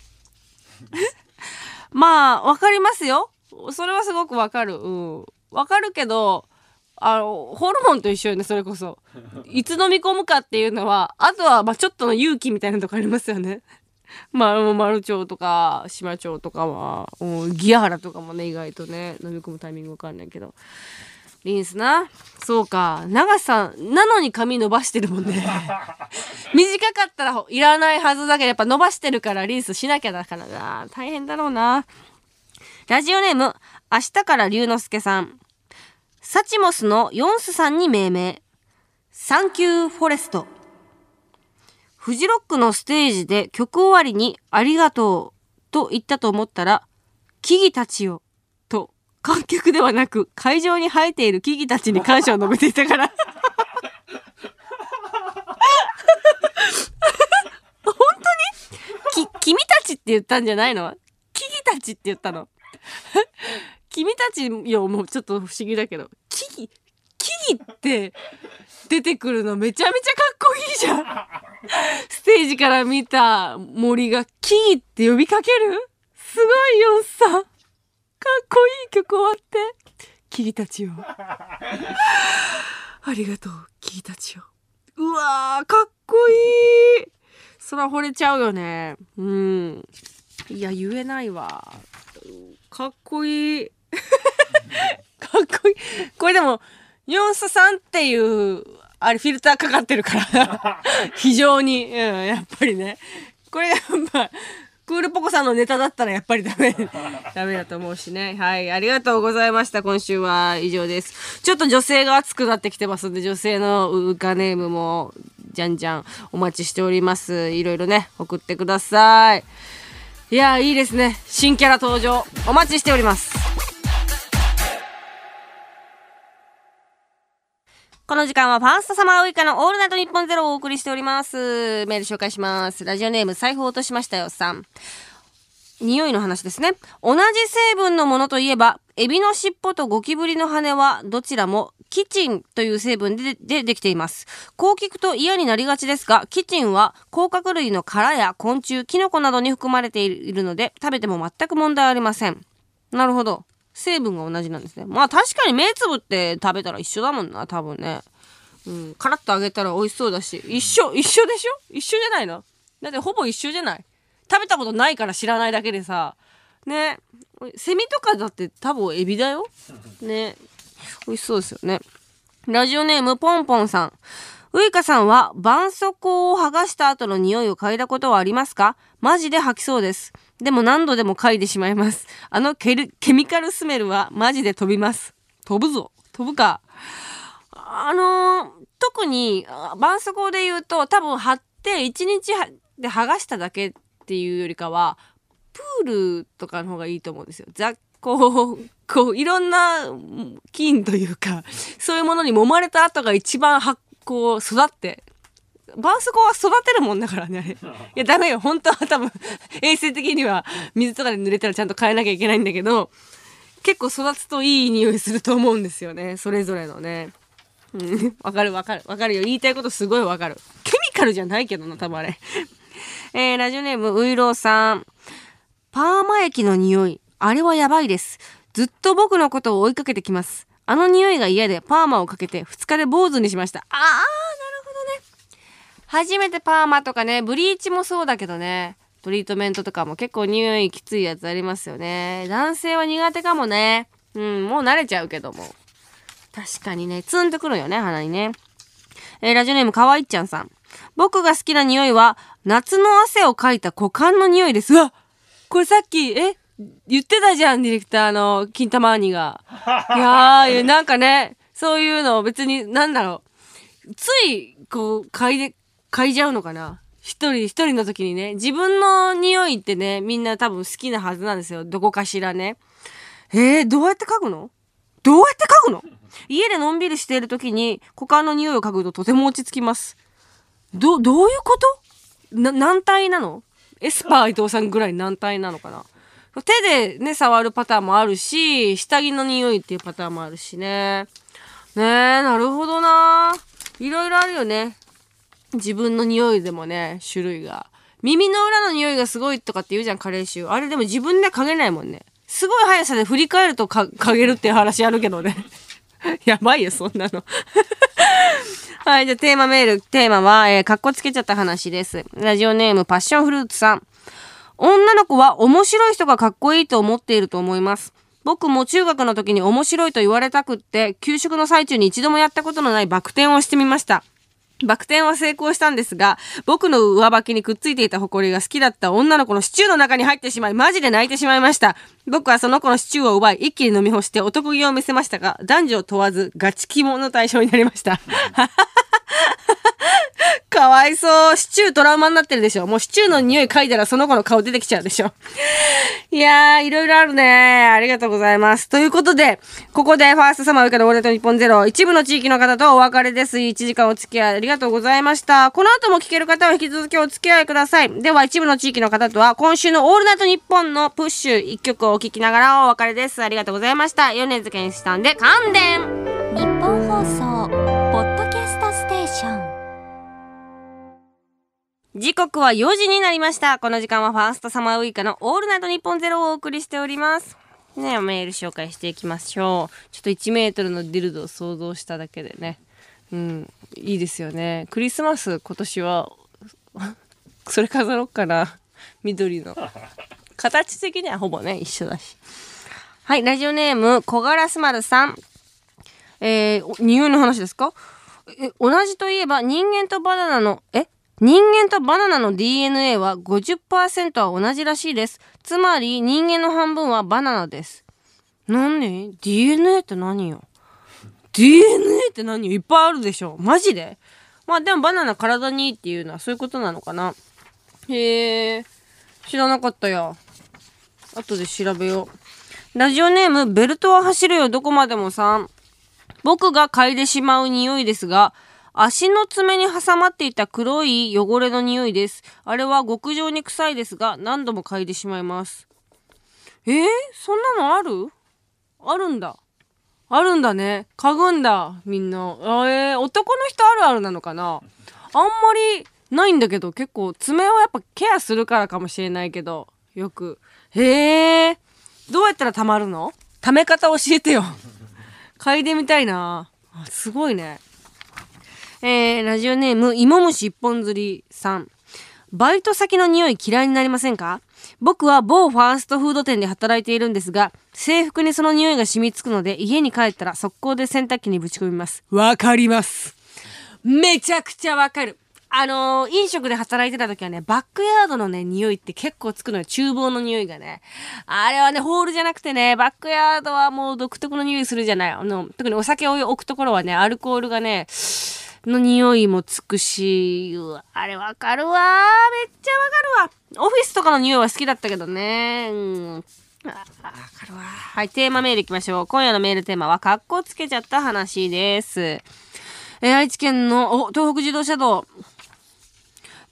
まあわかりますよ。それはすごくわかる。うんわかるけど、あのホルモンと一緒よね。それこそいつ飲み込むかっていうのは、あとはまあちょっとの勇気みたいなとこありますよねまあ丸腸とか島腸とかは、うん、ギアハラとかもね意外とね飲み込むタイミングわかんないけど、リンスな。そうか、長さんなのに髪伸ばしてるもんね短かったらいらないはずだけどやっぱ伸ばしてるからリンスしなきゃだからな。大変だろうな。ラジオネーム明日から龍之介さん。サチモスのヨンスさんに命名。サンキューフォレスト。フジロックのステージで曲終わりにありがとうと言ったと思ったら、木々たちよと観客ではなく会場に生えている木々たちに感謝を述べていたから本当にき君たちって言ったんじゃないの？木々たちって言ったの君たちよ、もうちょっと不思議だけど、木々木々って出てくるのめちゃめちゃかっこいいじゃんステージから見た森が木々って呼びかける？すごいよさ、かっこいい。曲終わって木々たちよありがとう木々たちよ。うわーかっこいい。そら惚れちゃうよね。うん、いや言えないわ。かっこいいかっこいい。これでもヨンスさんっていうあれフィルターかかってるから非常に、うん、やっぱりね、これやっぱクールポコさんのネタだったらやっぱりダメダメだと思うしね。はい、ありがとうございました。今週は以上です。ちょっと女性が熱くなってきてますんで、女性のウカネームもじゃんじゃんお待ちしております。いろいろね送ってください。いやいいですね、新キャラ登場お待ちしております。この時間はファーストサマーウイカのオールナイトニッポンゼロをお送りしております。メール紹介します。ラジオネーム財布を落としましたよさん。匂いの話ですね。同じ成分のものといえばエビの尻尾とゴキブリの羽はどちらもキチンという成分で で, でできています。こう聞くと嫌になりがちですが、キチンは甲殻類の殻や昆虫、キノコなどに含まれているので食べても全く問題ありません。なるほど、成分が同じなんですね。まあ確かに目つぶって食べたら一緒だもんな、多分ね。うん、カラッと揚げたら美味しそうだし、一緒一緒でしょ。一緒じゃないの？だってほぼ一緒じゃない。食べたことないから知らないだけでさね。セミとかだって多分エビだよね。美味しそうですよね。ラジオネームポンポンさん。ウイカさんは絆創膏を剥がした後の匂いを嗅いだことはありますか？マジで吐きそうです。でも何度でも嗅いでしまいます。あのケルケミカルスメルはマジで飛びます。飛ぶぞ。飛ぶか。あのー、特に絆創膏で言うと多分貼っていちにちで剥がしただけっていうよりかはプールとかの方がいいと思うんですよ。ざこうこういろんな菌というかそういうものに揉まれた後が一番発こう育って、絆創膏は育てるもんだからね。いやダメよ、本当は多分衛生的には水とかで濡れたらちゃんと変えなきゃいけないんだけど、結構育つといい匂いすると思うんですよね、それぞれのね。うん、わかるわかるわかるよ、言いたいことすごいわかる。ケミカルじゃないけどな多分あれえー、ラジオネームウイローさん。パーマ液の匂い、あれはやばいです。 ずっと僕のことを追いかけてきます。あの匂いが嫌でパーマをかけてふつかで坊主にしました。あー、なるほどね。初めてパーマとかね、ブリーチもそうだけどね、トリートメントとかも結構匂いきついやつありますよね。男性は苦手かもね。うん、もう慣れちゃうけども。確かにね、ツンとくるよね、鼻にね。えー、ラジオネームかわいっちゃんさん。僕が好きな匂いは、夏の汗をかいた股間の匂いです。うわ、これさっき、え言ってたじゃん、ディレクターの金玉兄が。いやー、なんかね、そういうの別に、なんだろう。つい、こう、嗅いで、嗅いじゃうのかな。一人、一人の時にね、自分の匂いってね、みんな多分好きなはずなんですよ。どこかしらね。えー、どうやって嗅ぐの？どうやって嗅ぐの？家でのんびりしている時に股間の匂いを嗅ぐととても落ち着きます。ど、どういうこと？な、軟体なの？エスパー伊藤さんぐらい軟体なのかな？手でね、触るパターンもあるし、下着の匂いっていうパターンもあるしね。ねえ、なるほどな。いろいろあるよね。自分の匂いでもね、種類が。耳の裏の匂いがすごいとかって言うじゃん、加齢臭。あれでも自分で嗅げないもんね。すごい速さで振り返るとか嗅げるっていう話あるけどね。やばいよ、そんなの。はい、じゃあテーマメール。テーマは、えー、かっこつけちゃった話です。ラジオネーム、パッションフルーツさん。女の子は面白い人がかっこいいと思っていると思います。僕も中学の時に面白いと言われたくって、給食の最中に一度もやったことのないバク転をしてみました。バク転は成功したんですが、僕の上履きにくっついていたホコリが好きだった女の子のシチューの中に入ってしまい、マジで泣いてしまいました。僕はその子のシチューを奪い、一気に飲み干して男気を見せましたが、男女問わずガチキモの対象になりました。かわいそう。シチュートラウマになってるでしょ。もうシチューの匂い嗅いだらその子の顔出てきちゃうでしょ。いやー、いろいろあるね。ありがとうございます。ということで、ここでファーストサマーウイカのオールナイトニッポンゼロ、一部の地域の方とお別れです。いちじかんお付き合いありがとうございました。この後も聞ける方は引き続きお付き合いください。では、一部の地域の方とは、今週のオールナイトニッポンのプッシュいっきょくをお聞きながらお別れです。ありがとうございました。米津玄師さんで、感電。 日本放送ポッドキャストステーション。 時刻はよじになりました。この時間はファーストサマーウイカのオールナイトニッポンゼロをお送りしております。ね、メール紹介していきましょう。ちょっといちメートルのディルドを想像しただけでね。うん、いいですよね。クリスマス今年は、それ飾ろっかな。緑の。形的にはほぼね、一緒だし。はい、ラジオネーム、小ガラス丸さん。えー、匂いの話ですか？え、同じといえば人間とバナナの、え人間とバナナの ディーエヌエー は ごじゅっパーセント は同じらしいです。つまり人間の半分はバナナです。なんで ディーエヌエー って何よ？ ディーエヌエー って何よ？いっぱいあるでしょ。マジで？まあでもバナナ体にいいっていうのはそういうことなのかな。へえ、知らなかったや。後で調べよう。ラジオネーム、ベルトは走るよどこまでもさん。僕が嗅いでしまう匂いですが、足の爪に挟まっていた黒い汚れの匂いです。あれは極上に臭いですが、何度も嗅いでしまいます。えー、そんなのある？あるんだ。あるんだね。嗅ぐんだ、みんな。えー、男の人あるあるなのかな？あんまりないんだけど、結構爪をやっぱケアするからかもしれないけど、よく。へー、どうやったら溜まるの？溜め方教えてよ。嗅いでみたいな。あ、すごいね。えー、ラジオネーム、芋虫一本釣りさん。バイト先の匂い嫌いになりませんか？僕は某ファーストフード店で働いているんですが、制服にその匂いが染みつくので、家に帰ったら速攻で洗濯機にぶち込みます。わかります。めちゃくちゃわかる。あのー、飲食で働いてた時はね、バックヤードのね、匂いって結構つくのよ。厨房の匂いがね。あれはね、ホールじゃなくてね、バックヤードはもう独特の匂いするじゃない。あの、特にお酒を置くところはね、アルコールがね、の匂いもつくし、うわ、あれわかるわ。めっちゃわかるわ。オフィスとかの匂いは好きだったけどね。うん。あ、わかるわ。はい、テーマメールいきましょう。今夜のメールテーマは、かっこつけちゃった話です。えー、愛知県の、お、東北自動車道。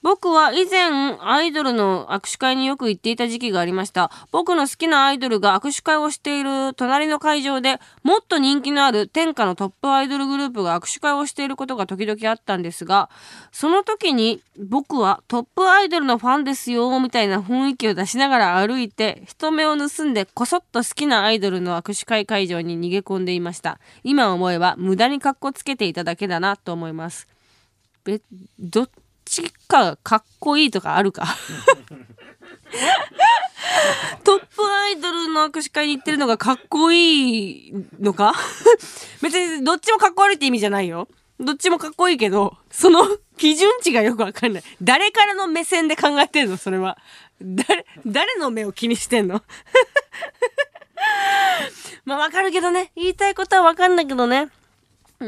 僕は以前アイドルの握手会によく行っていた時期がありました。僕の好きなアイドルが握手会をしている隣の会場でもっと人気のある天下のトップアイドルグループが握手会をしていることが時々あったんですが、その時に僕はトップアイドルのファンですよみたいな雰囲気を出しながら歩いて人目を盗んでこそっと好きなアイドルの握手会会場に逃げ込んでいました。今思えば無駄にカッコつけていただけだなと思います。べどっちかかっこいいとかあるかトップアイドルの握手会に行ってるのがかっこいいのか別にどっちもかっこ悪いって意味じゃないよ。どっちもかっこいいけど、その基準値がよくわかんない。誰からの目線で考えてんのそれは。誰、誰の目を気にしてんのまあわかるけどね。言いたいことはわかんないけどね。うん。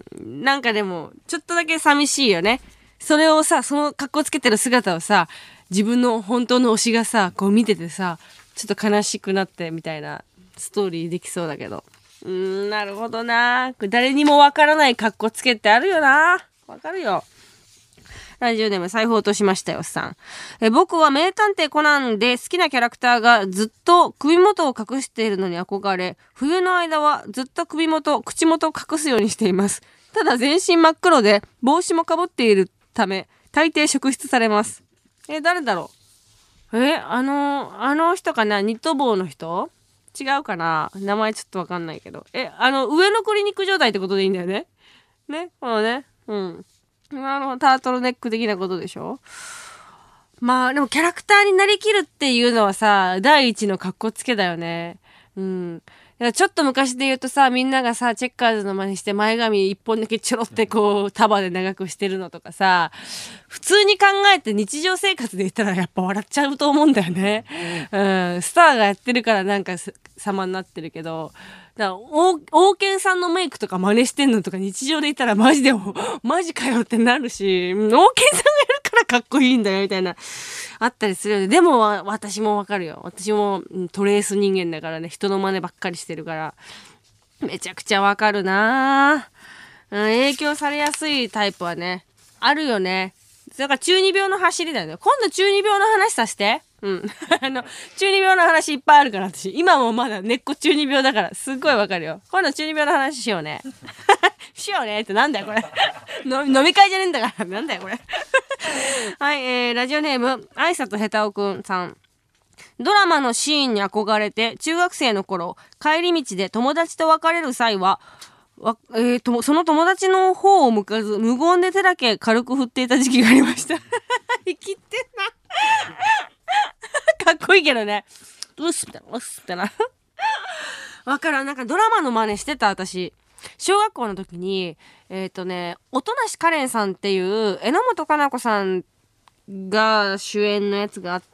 なんかでも、ちょっとだけ寂しいよね。それをさ、その格好つけてる姿をさ、自分の本当の推しがさ、こう見ててさ、ちょっと悲しくなってみたいなストーリーできそうだけど。うーん、なるほどな。誰にもわからない格好つけってあるよな。わかるよ。ラジオネーム財布落としましたよさん。え僕は名探偵コナンで好きなキャラクターがずっと首元を隠しているのに憧れ、冬の間はずっと首元、口元を隠すようにしています。ただ全身真っ黒で帽子もかぶっているため大抵職質されます。え誰だろう。えあのあの人かな。ニット帽の人違うかな。名前ちょっとわかんないけど、えあの上のクリニック状態ってことでいいんだよね。ねこのねうんあのタートルネック的なことでしょ。まあでもキャラクターになりきるっていうのはさ第一のカッコつけだよね。うんちょっと昔で言うとさ、みんながさチェッカーズの真似して前髪一本だけちょろってこう束で長くしてるのとかさ、普通に考えて日常生活で言ったらやっぱ笑っちゃうと思うんだよね。うんスターがやってるからなんか様になってるけど、だから王王権さんのメイクとか真似してんのとか日常で言ったらマジでもマジかよってなるし、王権さんがやるからかっこいいんだよみたいなあったりするよね。でも私もわかるよ。私もトレース人間だからね、人の真似ばっかりしてるからめちゃくちゃわかるな、うん、影響されやすいタイプはねあるよね。だから中二病の走りだよね。今度中二病の話させて。うん。あの、中二病の話いっぱいあるから私。今もまだ根っこ中二病だから、すっごいわかるよ。今度中二病の話しようね。しようねってなんだよこれ。の飲み会じゃねえんだから。なんだよこれ。はい、えー、ラジオネーム、あいさとへたおくんさん。ドラマのシーンに憧れて、中学生の頃、帰り道で友達と別れる際は、わえー、とその友達の方を向かず無言で手だけ軽く振っていた時期がありました生きてんなかっこいいけどね。うっすみたいなうっすみたいなわからん。なんかドラマの真似してた私。小学校の時にえっ、ー、とね音無かれんさんっていう榎本かな子さんが主演のやつがあって、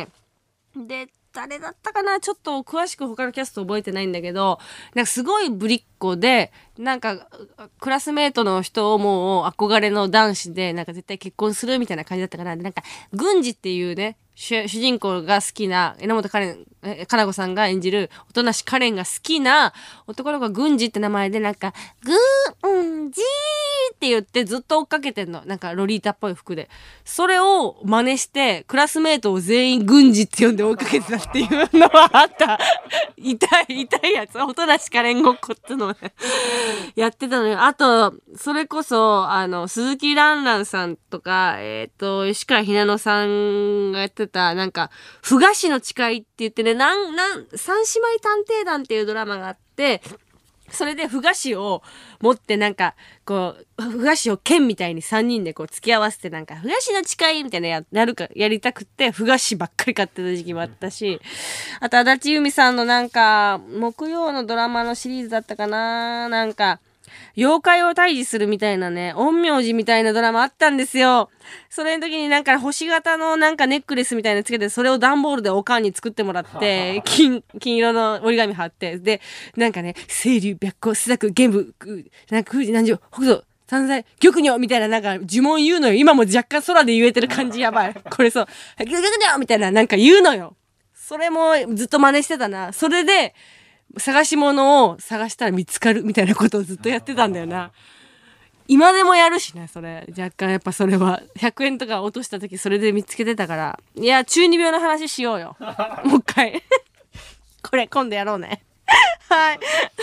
で誰だったかな、ちょっと詳しく他のキャスト覚えてないんだけど、なんかすごいぶりっ子で、なんかクラスメートの人をもう憧れの男子で、なんか絶対結婚するみたいな感じだったかな。でなんか郡司っていうね主, 主人公が好きな榎本かれんかな子さんが演じる音無かれんが好きな男の子が郡司って名前で、なんか郡司って言ってずっと追っかけてんの。なんかロリータっぽい服で、それを真似してクラスメートを全員郡司って呼んで追いかけてたっていうのはあった痛い痛いやつ、音無かれんごっこってのをねやってたのよ。あとそれこそあの鈴木蘭蘭さんとかえっ、ー、と吉川ひなのさんがやってたなんかふがしの誓いって言ってね、なんなん三姉妹探偵団っていうドラマがあって、それでふがしを持ってなんかこうふがしを剣みたいにさんにんでこう付き合わせてなんかふがしの誓いみたいなややるかやりたくってふがしばっかり買ってた時期もあったし、あと足立由美さんのなんか木曜のドラマのシリーズだったかな、なんか妖怪を退治するみたいなね陰陽師みたいなドラマあったんですよ。それの時になんか星型のなんかネックレスみたいなのつけて、それを段ボールでおかんに作ってもらって金金色の折り紙貼って、でなんかね清流白虎朱雀玄武なんか空時南条北斗三歳玉女みたいななんか呪文言うのよ。今も若干空で言えてる感じやばいこれそう玉女みたいななんか言うのよ。それもずっと真似してたな。それで探し物を探したら見つかるみたいなことをずっとやってたんだよな。 今でもやるしね、それ。若干やっぱそれは。ひゃくえんとか落とした時それで見つけてたから。いや、中二病の話しようよ。もう一回。これ、今度やろうね。はい。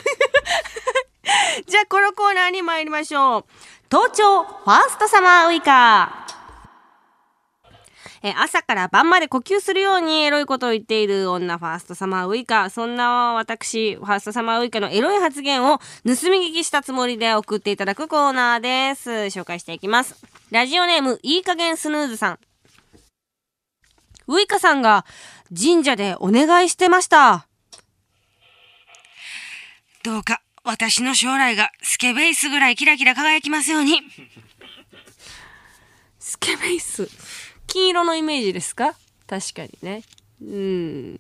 じゃあ、このコーナーに参りましょう。東京ファーストサマーウイカー。え朝から晩まで呼吸するようにエロいことを言っている女ファーストサマーウイカ。そんな私ファーストサマーウイカのエロい発言を盗み聞きしたつもりで送っていただくコーナーです。紹介していきます。ラジオネームいい加減スヌーズさん。ウイカさんが神社でお願いしてました。どうか私の将来がスケベイスぐらいキラキラ輝きますように。スケベイス金色のイメージですか？確かにね。うーん。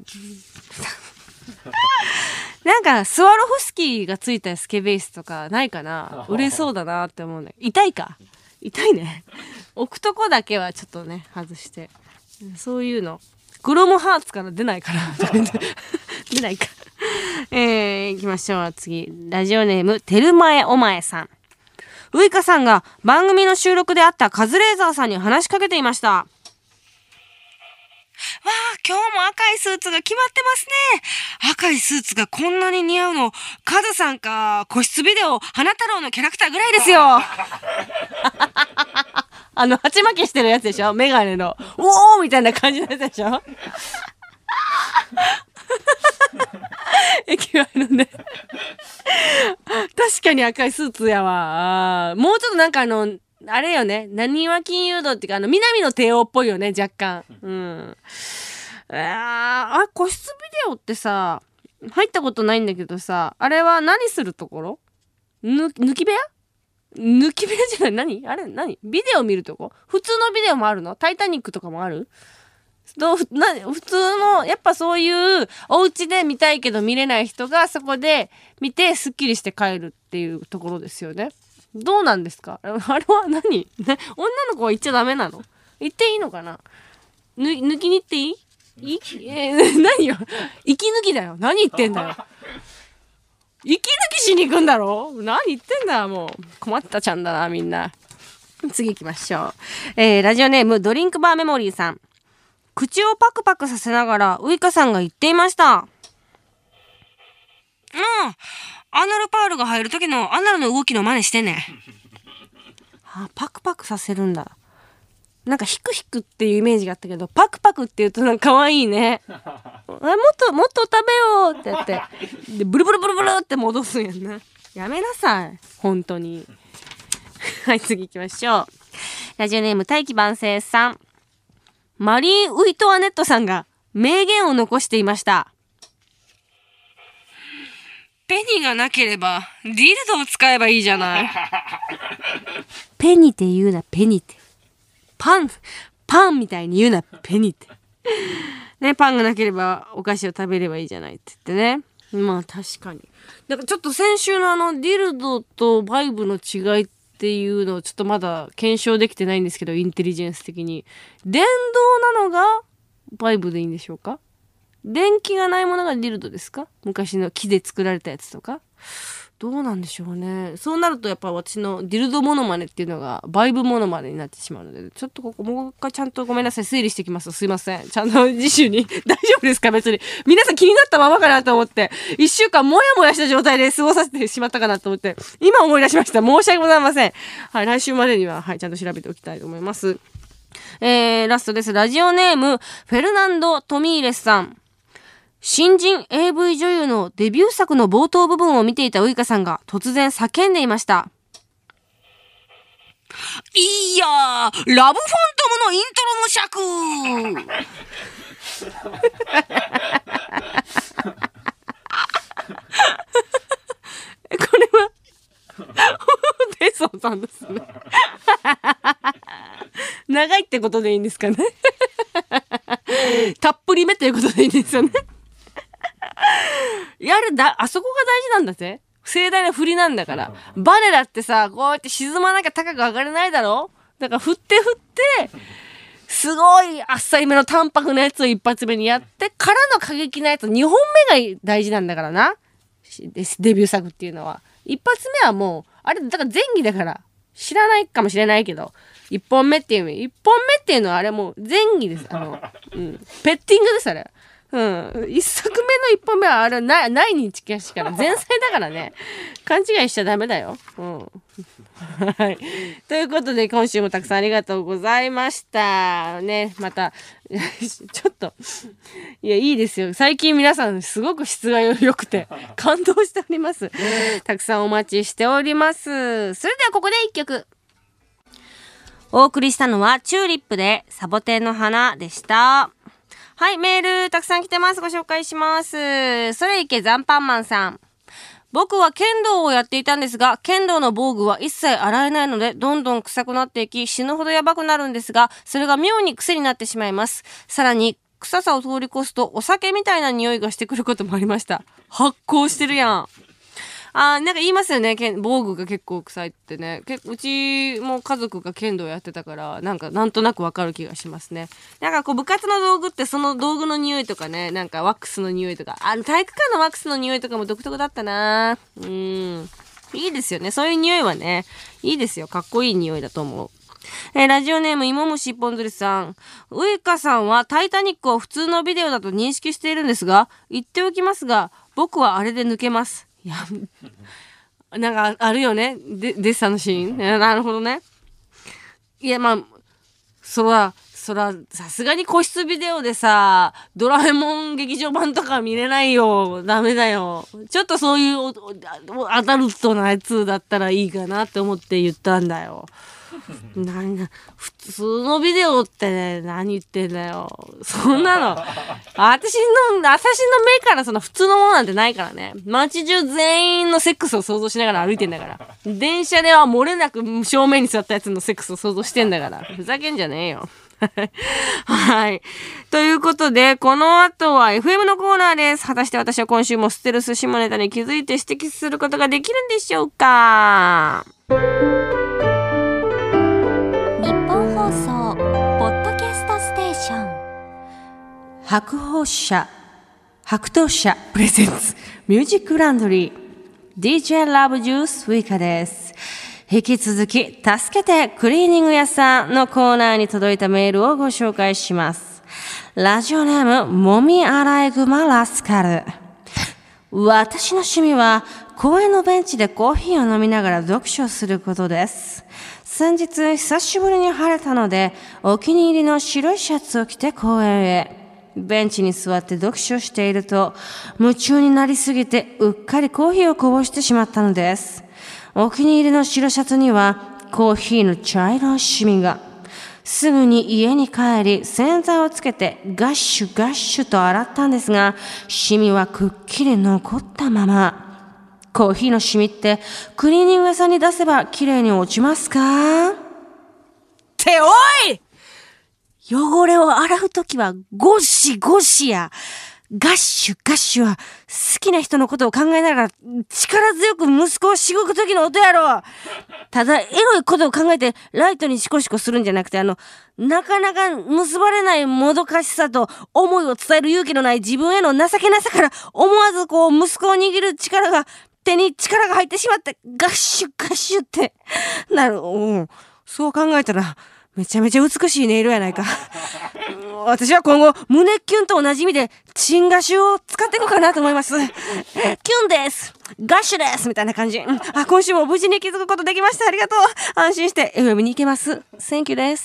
なんかスワロフスキーがついたスケベースとかないかな。売れそうだなって思うね。痛いか。痛いね。置くとこだけはちょっとね外して。そういうの。クロムハーツから出ないから。出ないか。えー、行きましょう。次ラジオネームてるまえおまえさん。ウイカさんが番組の収録で会ったカズレーザーさんに話しかけていました。わあ、今日も赤いスーツが決まってますね。赤いスーツがこんなに似合うの、カズさんか個室ビデオ花太郎のキャラクターぐらいですよ。あの鉢巻きしてるやつでしょ、メガネのおーみたいな感じのやつでしょ。駅前のね。確かに赤いスーツやわ。あ、もうちょっとなんかあのあれよね、何は金融道っていうかあの南の帝王っぽいよね、若干。うん。ああ、個室ビデオってさ入ったことないんだけどさ、あれは何するところ？ぬ抜き部屋？抜き部屋じゃない、何あれ、何ビデオ見るとこ？普通のビデオもあるの？タイタニックとかもある？どうな普通のやっぱそういうお家で見たいけど見れない人がそこで見てスッキリして帰るっていうところですよね。どうなんですか？あれは何？女の子は行っちゃダメなの？行っていいのかな？ぬ抜きに行っていい？いえー、何よ、息抜きだよ。何言ってんだよ。息抜きしに行くんだろ？何言ってんだ。もう困ったちゃんだなみんな。次行きましょう。えー、ラジオネームドリンクバーメモリーさん。口をパクパクさせながらウイカさんが言っていました。うん、アナルパールが入る時のアナルの動きの真似してね。あ、パクパクさせるんだ。なんかヒクヒクっていうイメージがあったけど、パクパクって言うとなんか可愛いね。あ、もっともっと食べようってやってでブルブルブルブルって戻すんやんな。やめなさい本当に。はい、次行きましょう。ラジオネーム大器晩成さん。マリー・ウィトワネットさんが名言を残していました。ペニがなければディルドを使えばいいじゃない。ペニって言うな、ペニって。パン、パンみたいに言うな、ペニって。ね、パンがなければお菓子を食べればいいじゃないって言ってね。まあ確かに。だからちょっと先週のあのディルドとバイブの違いっていうのをちょっとまだ検証できてないんですけど、インテリジェンス的に電動なのがバイブでいいんでしょうか？電気がないものがディルドですか？昔の木で作られたやつとかどうなんでしょうね。そうなるとやっぱ私のディルドモノマネっていうのがバイブモノマネになってしまうので、ちょっとここもう一回ちゃんとごめんなさい、整理してきます。すいません、ちゃんと次週に大丈夫ですか？別に皆さん気になったままかなと思っていっしゅうかんもやもやした状態で過ごさせてしまったかなと思って今思い出しました。申し訳ございません。はい、来週までには、はい、ちゃんと調べておきたいと思います。えー、ラストです。ラジオネームフェルナンド・トミーレスさん。新人 エーブイ 女優のデビュー作の冒頭部分を見ていたウイカさんが突然叫んでいました。いやー、ラブファントムのイントロの尺。これはテソンさんですね。長いってことでいいんですかね。たっぷりめということでいいんですよね。やるだ、あそこが大事なんだぜ。盛大な振りなんだから。バネだってさ、こうやって沈まなきゃ高く上がれないだろ。だから振って振ってすごいあっさりめの淡白なやつを一発目にやってからの過激なやつにほんめが大事なんだからな、デビュー作っていうのは。 一発目はもう、あれ、だから前儀だから、知らないかもしれないけど、一本目っていう、一本目っていうのはあれもう前儀です。あの、うん。ペッティングです、あれ。うん。一作目の一本目はあれ、ない、ないに近しから、前菜だからね。勘違いしちゃダメだよ。うん。はい。ということで、今週もたくさんありがとうございました。ね、また、ちょっと、いや、いいですよ。最近皆さんすごく質が良くて、感動しております。たくさんお待ちしております。それではここで一曲。お送りしたのは、チューリップでサボテンの花でした。はい、メールたくさん来てます。ご紹介します。それいけザンパンマンさん。僕は剣道をやっていたんですが、剣道の防具は一切洗えないので、どんどん臭くなっていき、死ぬほどやばくなるんですが、それが妙に癖になってしまいます。さらに、臭さを通り越すと、お酒みたいな匂いがしてくることもありました。発酵してるやん。あー、なんか言いますよね。防具が結構臭いってね。けうちも家族が剣道やってたから、なんかなんとなくわかる気がしますね。なんかこう部活の道具ってその道具の匂いとかね、なんかワックスの匂いとか、あの体育館のワックスの匂いとかも独特だったな。うん。いいですよね。そういう匂いはね、いいですよ。かっこいい匂いだと思う。えー、ラジオネーム芋虫一本釣りさん。ウイカさんはタイタニックを普通のビデオだと認識しているんですが、言っておきますが、僕はあれで抜けます。いや、なんかあるよね。で、デッサンのシーン。なるほどね。いや、まあ、そら、そら、さすがに個室ビデオでさ、ドラえもん劇場版とか見れないよ。ダメだよ。ちょっとそういうアダルトなやつだったらいいかなって思って言ったんだよ。なんか普通のビデオってね、何言ってんだよ。そんなの私の私の目からその普通のものなんてないからね。街中全員のセックスを想像しながら歩いてんだから。電車では漏れなく正面に座ったやつのセックスを想像してんだから。ふざけんじゃねえよ。はい。ということで、この後は エフエム のコーナーです。果たして私は今週もステルス下ネタに気づいて指摘することができるんでしょうか。 放送ポッドキャストステーション白鳳社白桃社プレゼンツミュージックランドリー ディージェー ラブジュースウイカです。引き続き助けてクリーニング屋さんのコーナーに届いたメールをご紹介します。ラジオネームもみアライグマラスカル。私の趣味は公園のベンチでコーヒーを飲みながら読書することです。先日久しぶりに晴れたのでお気に入りの白いシャツを着て公園へ。ベンチに座って読書していると夢中になりすぎてうっかりコーヒーをこぼしてしまったのです。お気に入りの白シャツにはコーヒーの茶色いシミが。すぐに家に帰り洗剤をつけてガッシュガッシュと洗ったんですが、シミはくっきり残ったまま。コーヒーのシミってクリーニング屋さんに出せば綺麗に落ちますか？っておい！汚れを洗うときはゴシゴシやガッシュガッシュは好きな人のことを考えながら力強く息子をしごくときの音やろ。ただエロいことを考えてライトにシコシコするんじゃなくて、あのなかなか結ばれないもどかしさと思いを伝える勇気のない自分への情けなさから思わずこう息子を握る力が手に力が入ってしまってガッシュガッシュってなる。うん、そう考えたらめちゃめちゃ美しい音色やないか。私は今後胸キュンと同じ意味でチンガシュを使っていこうかなと思います。キュンですガッシュですみたいな感じ。あ、今週も無事に気づくことできました。ありがとう。安心して エフエム に行けます。センキューです。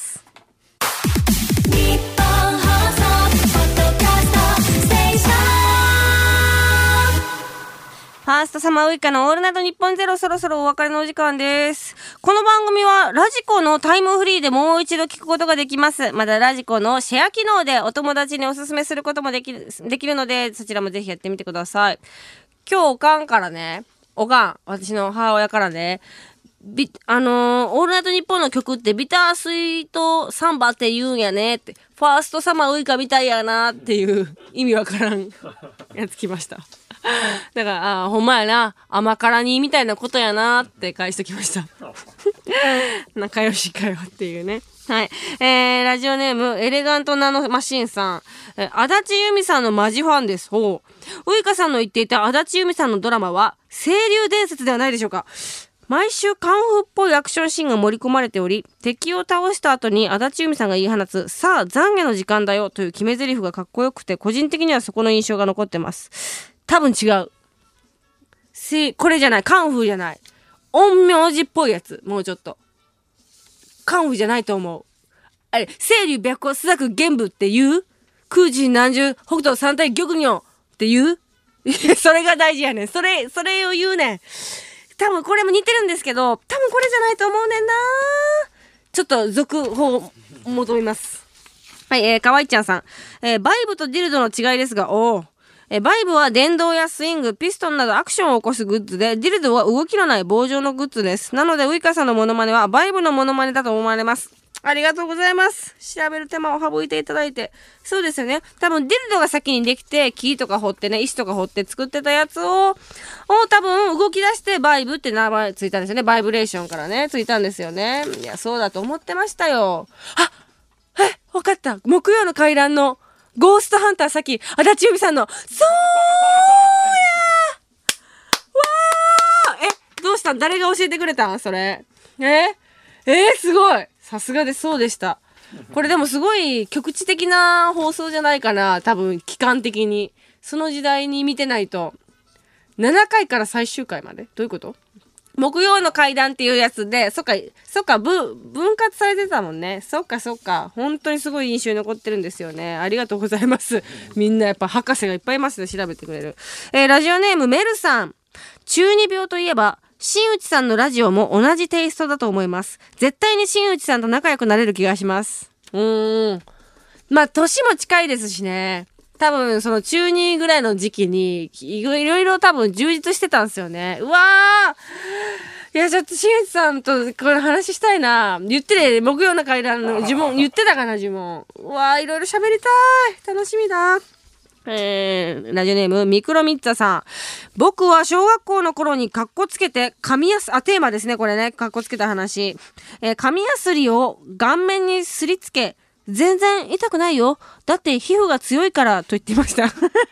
ファーストサマーウイカのオールナイトニッポンゼロ、そろそろお別れのお時間です。この番組はラジコのタイムフリーでもう一度聞くことができます。またラジコのシェア機能でお友達におすすめすることもできる、できるので、そちらもぜひやってみてください。今日おかんからね、おかん、私の母親からね、ビあのー、オールナイトニッポンの曲ってビタースイートサンバって言うんやねって、ファーストサマーウイカみたいやなっていう意味わからんやつ来ました。だから、あ、ほんまやな、甘辛煮みたいなことやなって返してきました。仲良しかよっていうね。 はい。えー、ラジオネーム、エレガントナノマシンさん。えー、足立由美さんのマジファンです。ほう。ウイカさんの言っていた足立由美さんのドラマは、清流伝説ではないでしょうか。毎週カンフーっぽいアクションシーンが盛り込まれており、敵を倒した後に足立由美さんが言い放つ、さあ懺悔の時間だよという決め台詞がかっこよくて、個人的にはそこの印象が残ってます。多分違う。せ、これじゃない。カンフーじゃない。陰陽師っぽいやつ。もうちょっと。カンフーじゃないと思う。あれ、清流白虎朱雀玄武って言う？空地南獣北斗三体玉女って言う？それが大事やねん。それ、それを言うねん。多分これも似てるんですけど、多分これじゃないと思うねんな。ちょっと続報を求めます。はい、えー、かわいちゃんさん。えー、バイブとディルドの違いですが、おー。えー、バイブは電動やスイング、ピストンなどアクションを起こすグッズで、ディルドは動きのない棒状のグッズです。なので、ウイカさんのモノマネはバイブのモノマネだと思われます。ありがとうございます。調べる手間を省いていただいて。そうですよね。多分ディルドが先にできて、木とか掘ってね、石とか掘って作ってたやつを、を多分動き出してバイブって名前ついたんですよね。バイブレーションからね、ついたんですよね。いや、そうだと思ってましたよ。あ、え、わかった。木曜の階段のゴーストハンターさっき、足立由美さんの、そうやわーえ、どうしたん？誰が教えてくれたん？それ。ええー、すごい。さすがです。そうでした。これでもすごい局地的な放送じゃないかな。多分、期間的に。その時代に見てないと。ななかいから最終回まで？どういうこと？木曜の階段っていうやつで、そっか、そっか、ぶ、分割されてたもんね。そっかそっか。本当にすごい印象に残ってるんですよね。ありがとうございます。みんなやっぱ博士がいっぱいいますね。調べてくれる。えー、ラジオネームメルさん。中二病といえば、新内さんのラジオも同じテイストだと思います。絶対に新内さんと仲良くなれる気がします。うーん。まあ、年も近いですしね。多分、その中にぐらいの時期に、いろいろ多分充実してたんですよね。うわーいや、ちょっと新内さんとこれ話したいな。言ってね、木曜の階段の呪文、言ってたかな、呪文。うわーいろいろ喋りたい。楽しみだ。えー、ラジオネームミクロミッツァさん。僕は小学校の頃にカッコつけて紙やすあテーマですねこれねカッコつけた話、えー、紙やすりを顔面にすりつけ全然痛くないよだって皮膚が強いからと言っていましたそういう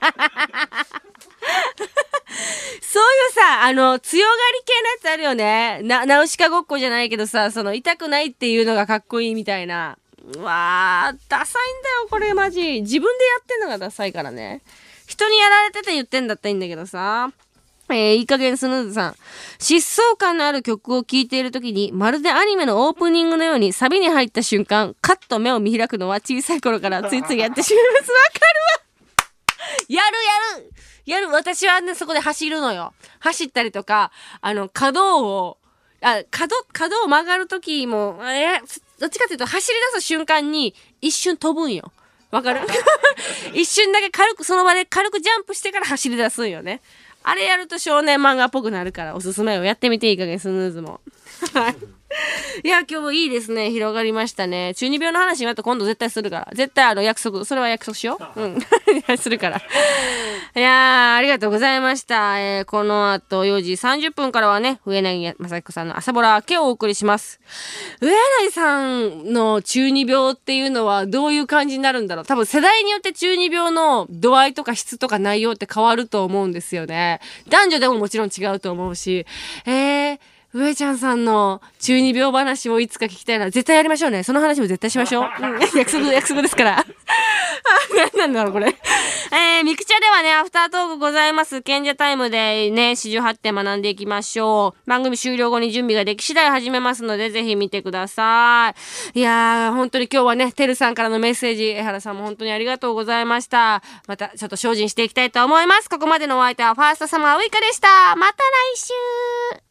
さあの強がり系のやつあるよねなナウシカごっこじゃないけどさその痛くないっていうのがかっこいいみたいなうわーダサいんだよこれマジ自分でやってんのがダサいからね人にやられてて言ってんだったらいいんだけどさえー、いい加減スヌーズさん疾走感のある曲を聴いている時にまるでアニメのオープニングのようにサビに入った瞬間カッと目を見開くのは小さい頃からついついやってしまいますわかるわやるやるやる私はねそこで走るのよ走ったりとかあの可動をあ可動可動を曲がる時もえどっちかというと走り出す瞬間に一瞬飛ぶんよわかる一瞬だけ軽くその場で軽くジャンプしてから走り出すんよねあれやると少年漫画っぽくなるからおすすめをやってみていい加減スヌーズもいや今日いいですね広がりましたね中二病の話また今度絶対するから絶対あの約束それは約束しよううんするからいやーありがとうございました、えー、この後よじさんじゅっぷんからはね上柳正彦さんの朝ボラ明けをお送りします上柳さんの中二病っていうのはどういう感じになるんだろう多分世代によって中二病の度合いとか質とか内容って変わると思うんですよね男女でももちろん違うと思うしえー上ちゃんさんの中二病話をいつか聞きたいな。絶対やりましょうね。その話も絶対しましょう。うん、約束、約束ですから。何なんだろう、これ。えー、ミクチャではね、アフタートークございます。賢者タイムでね、四十八点学んでいきましょう。番組終了後に準備ができ次第始めますので、ぜひ見てください。いやー、本当に今日はね、てるさんからのメッセージ、江原さんも本当にありがとうございました。また、ちょっと精進していきたいと思います。ここまでのお相手は、ファーストサマーウイカでした。また来週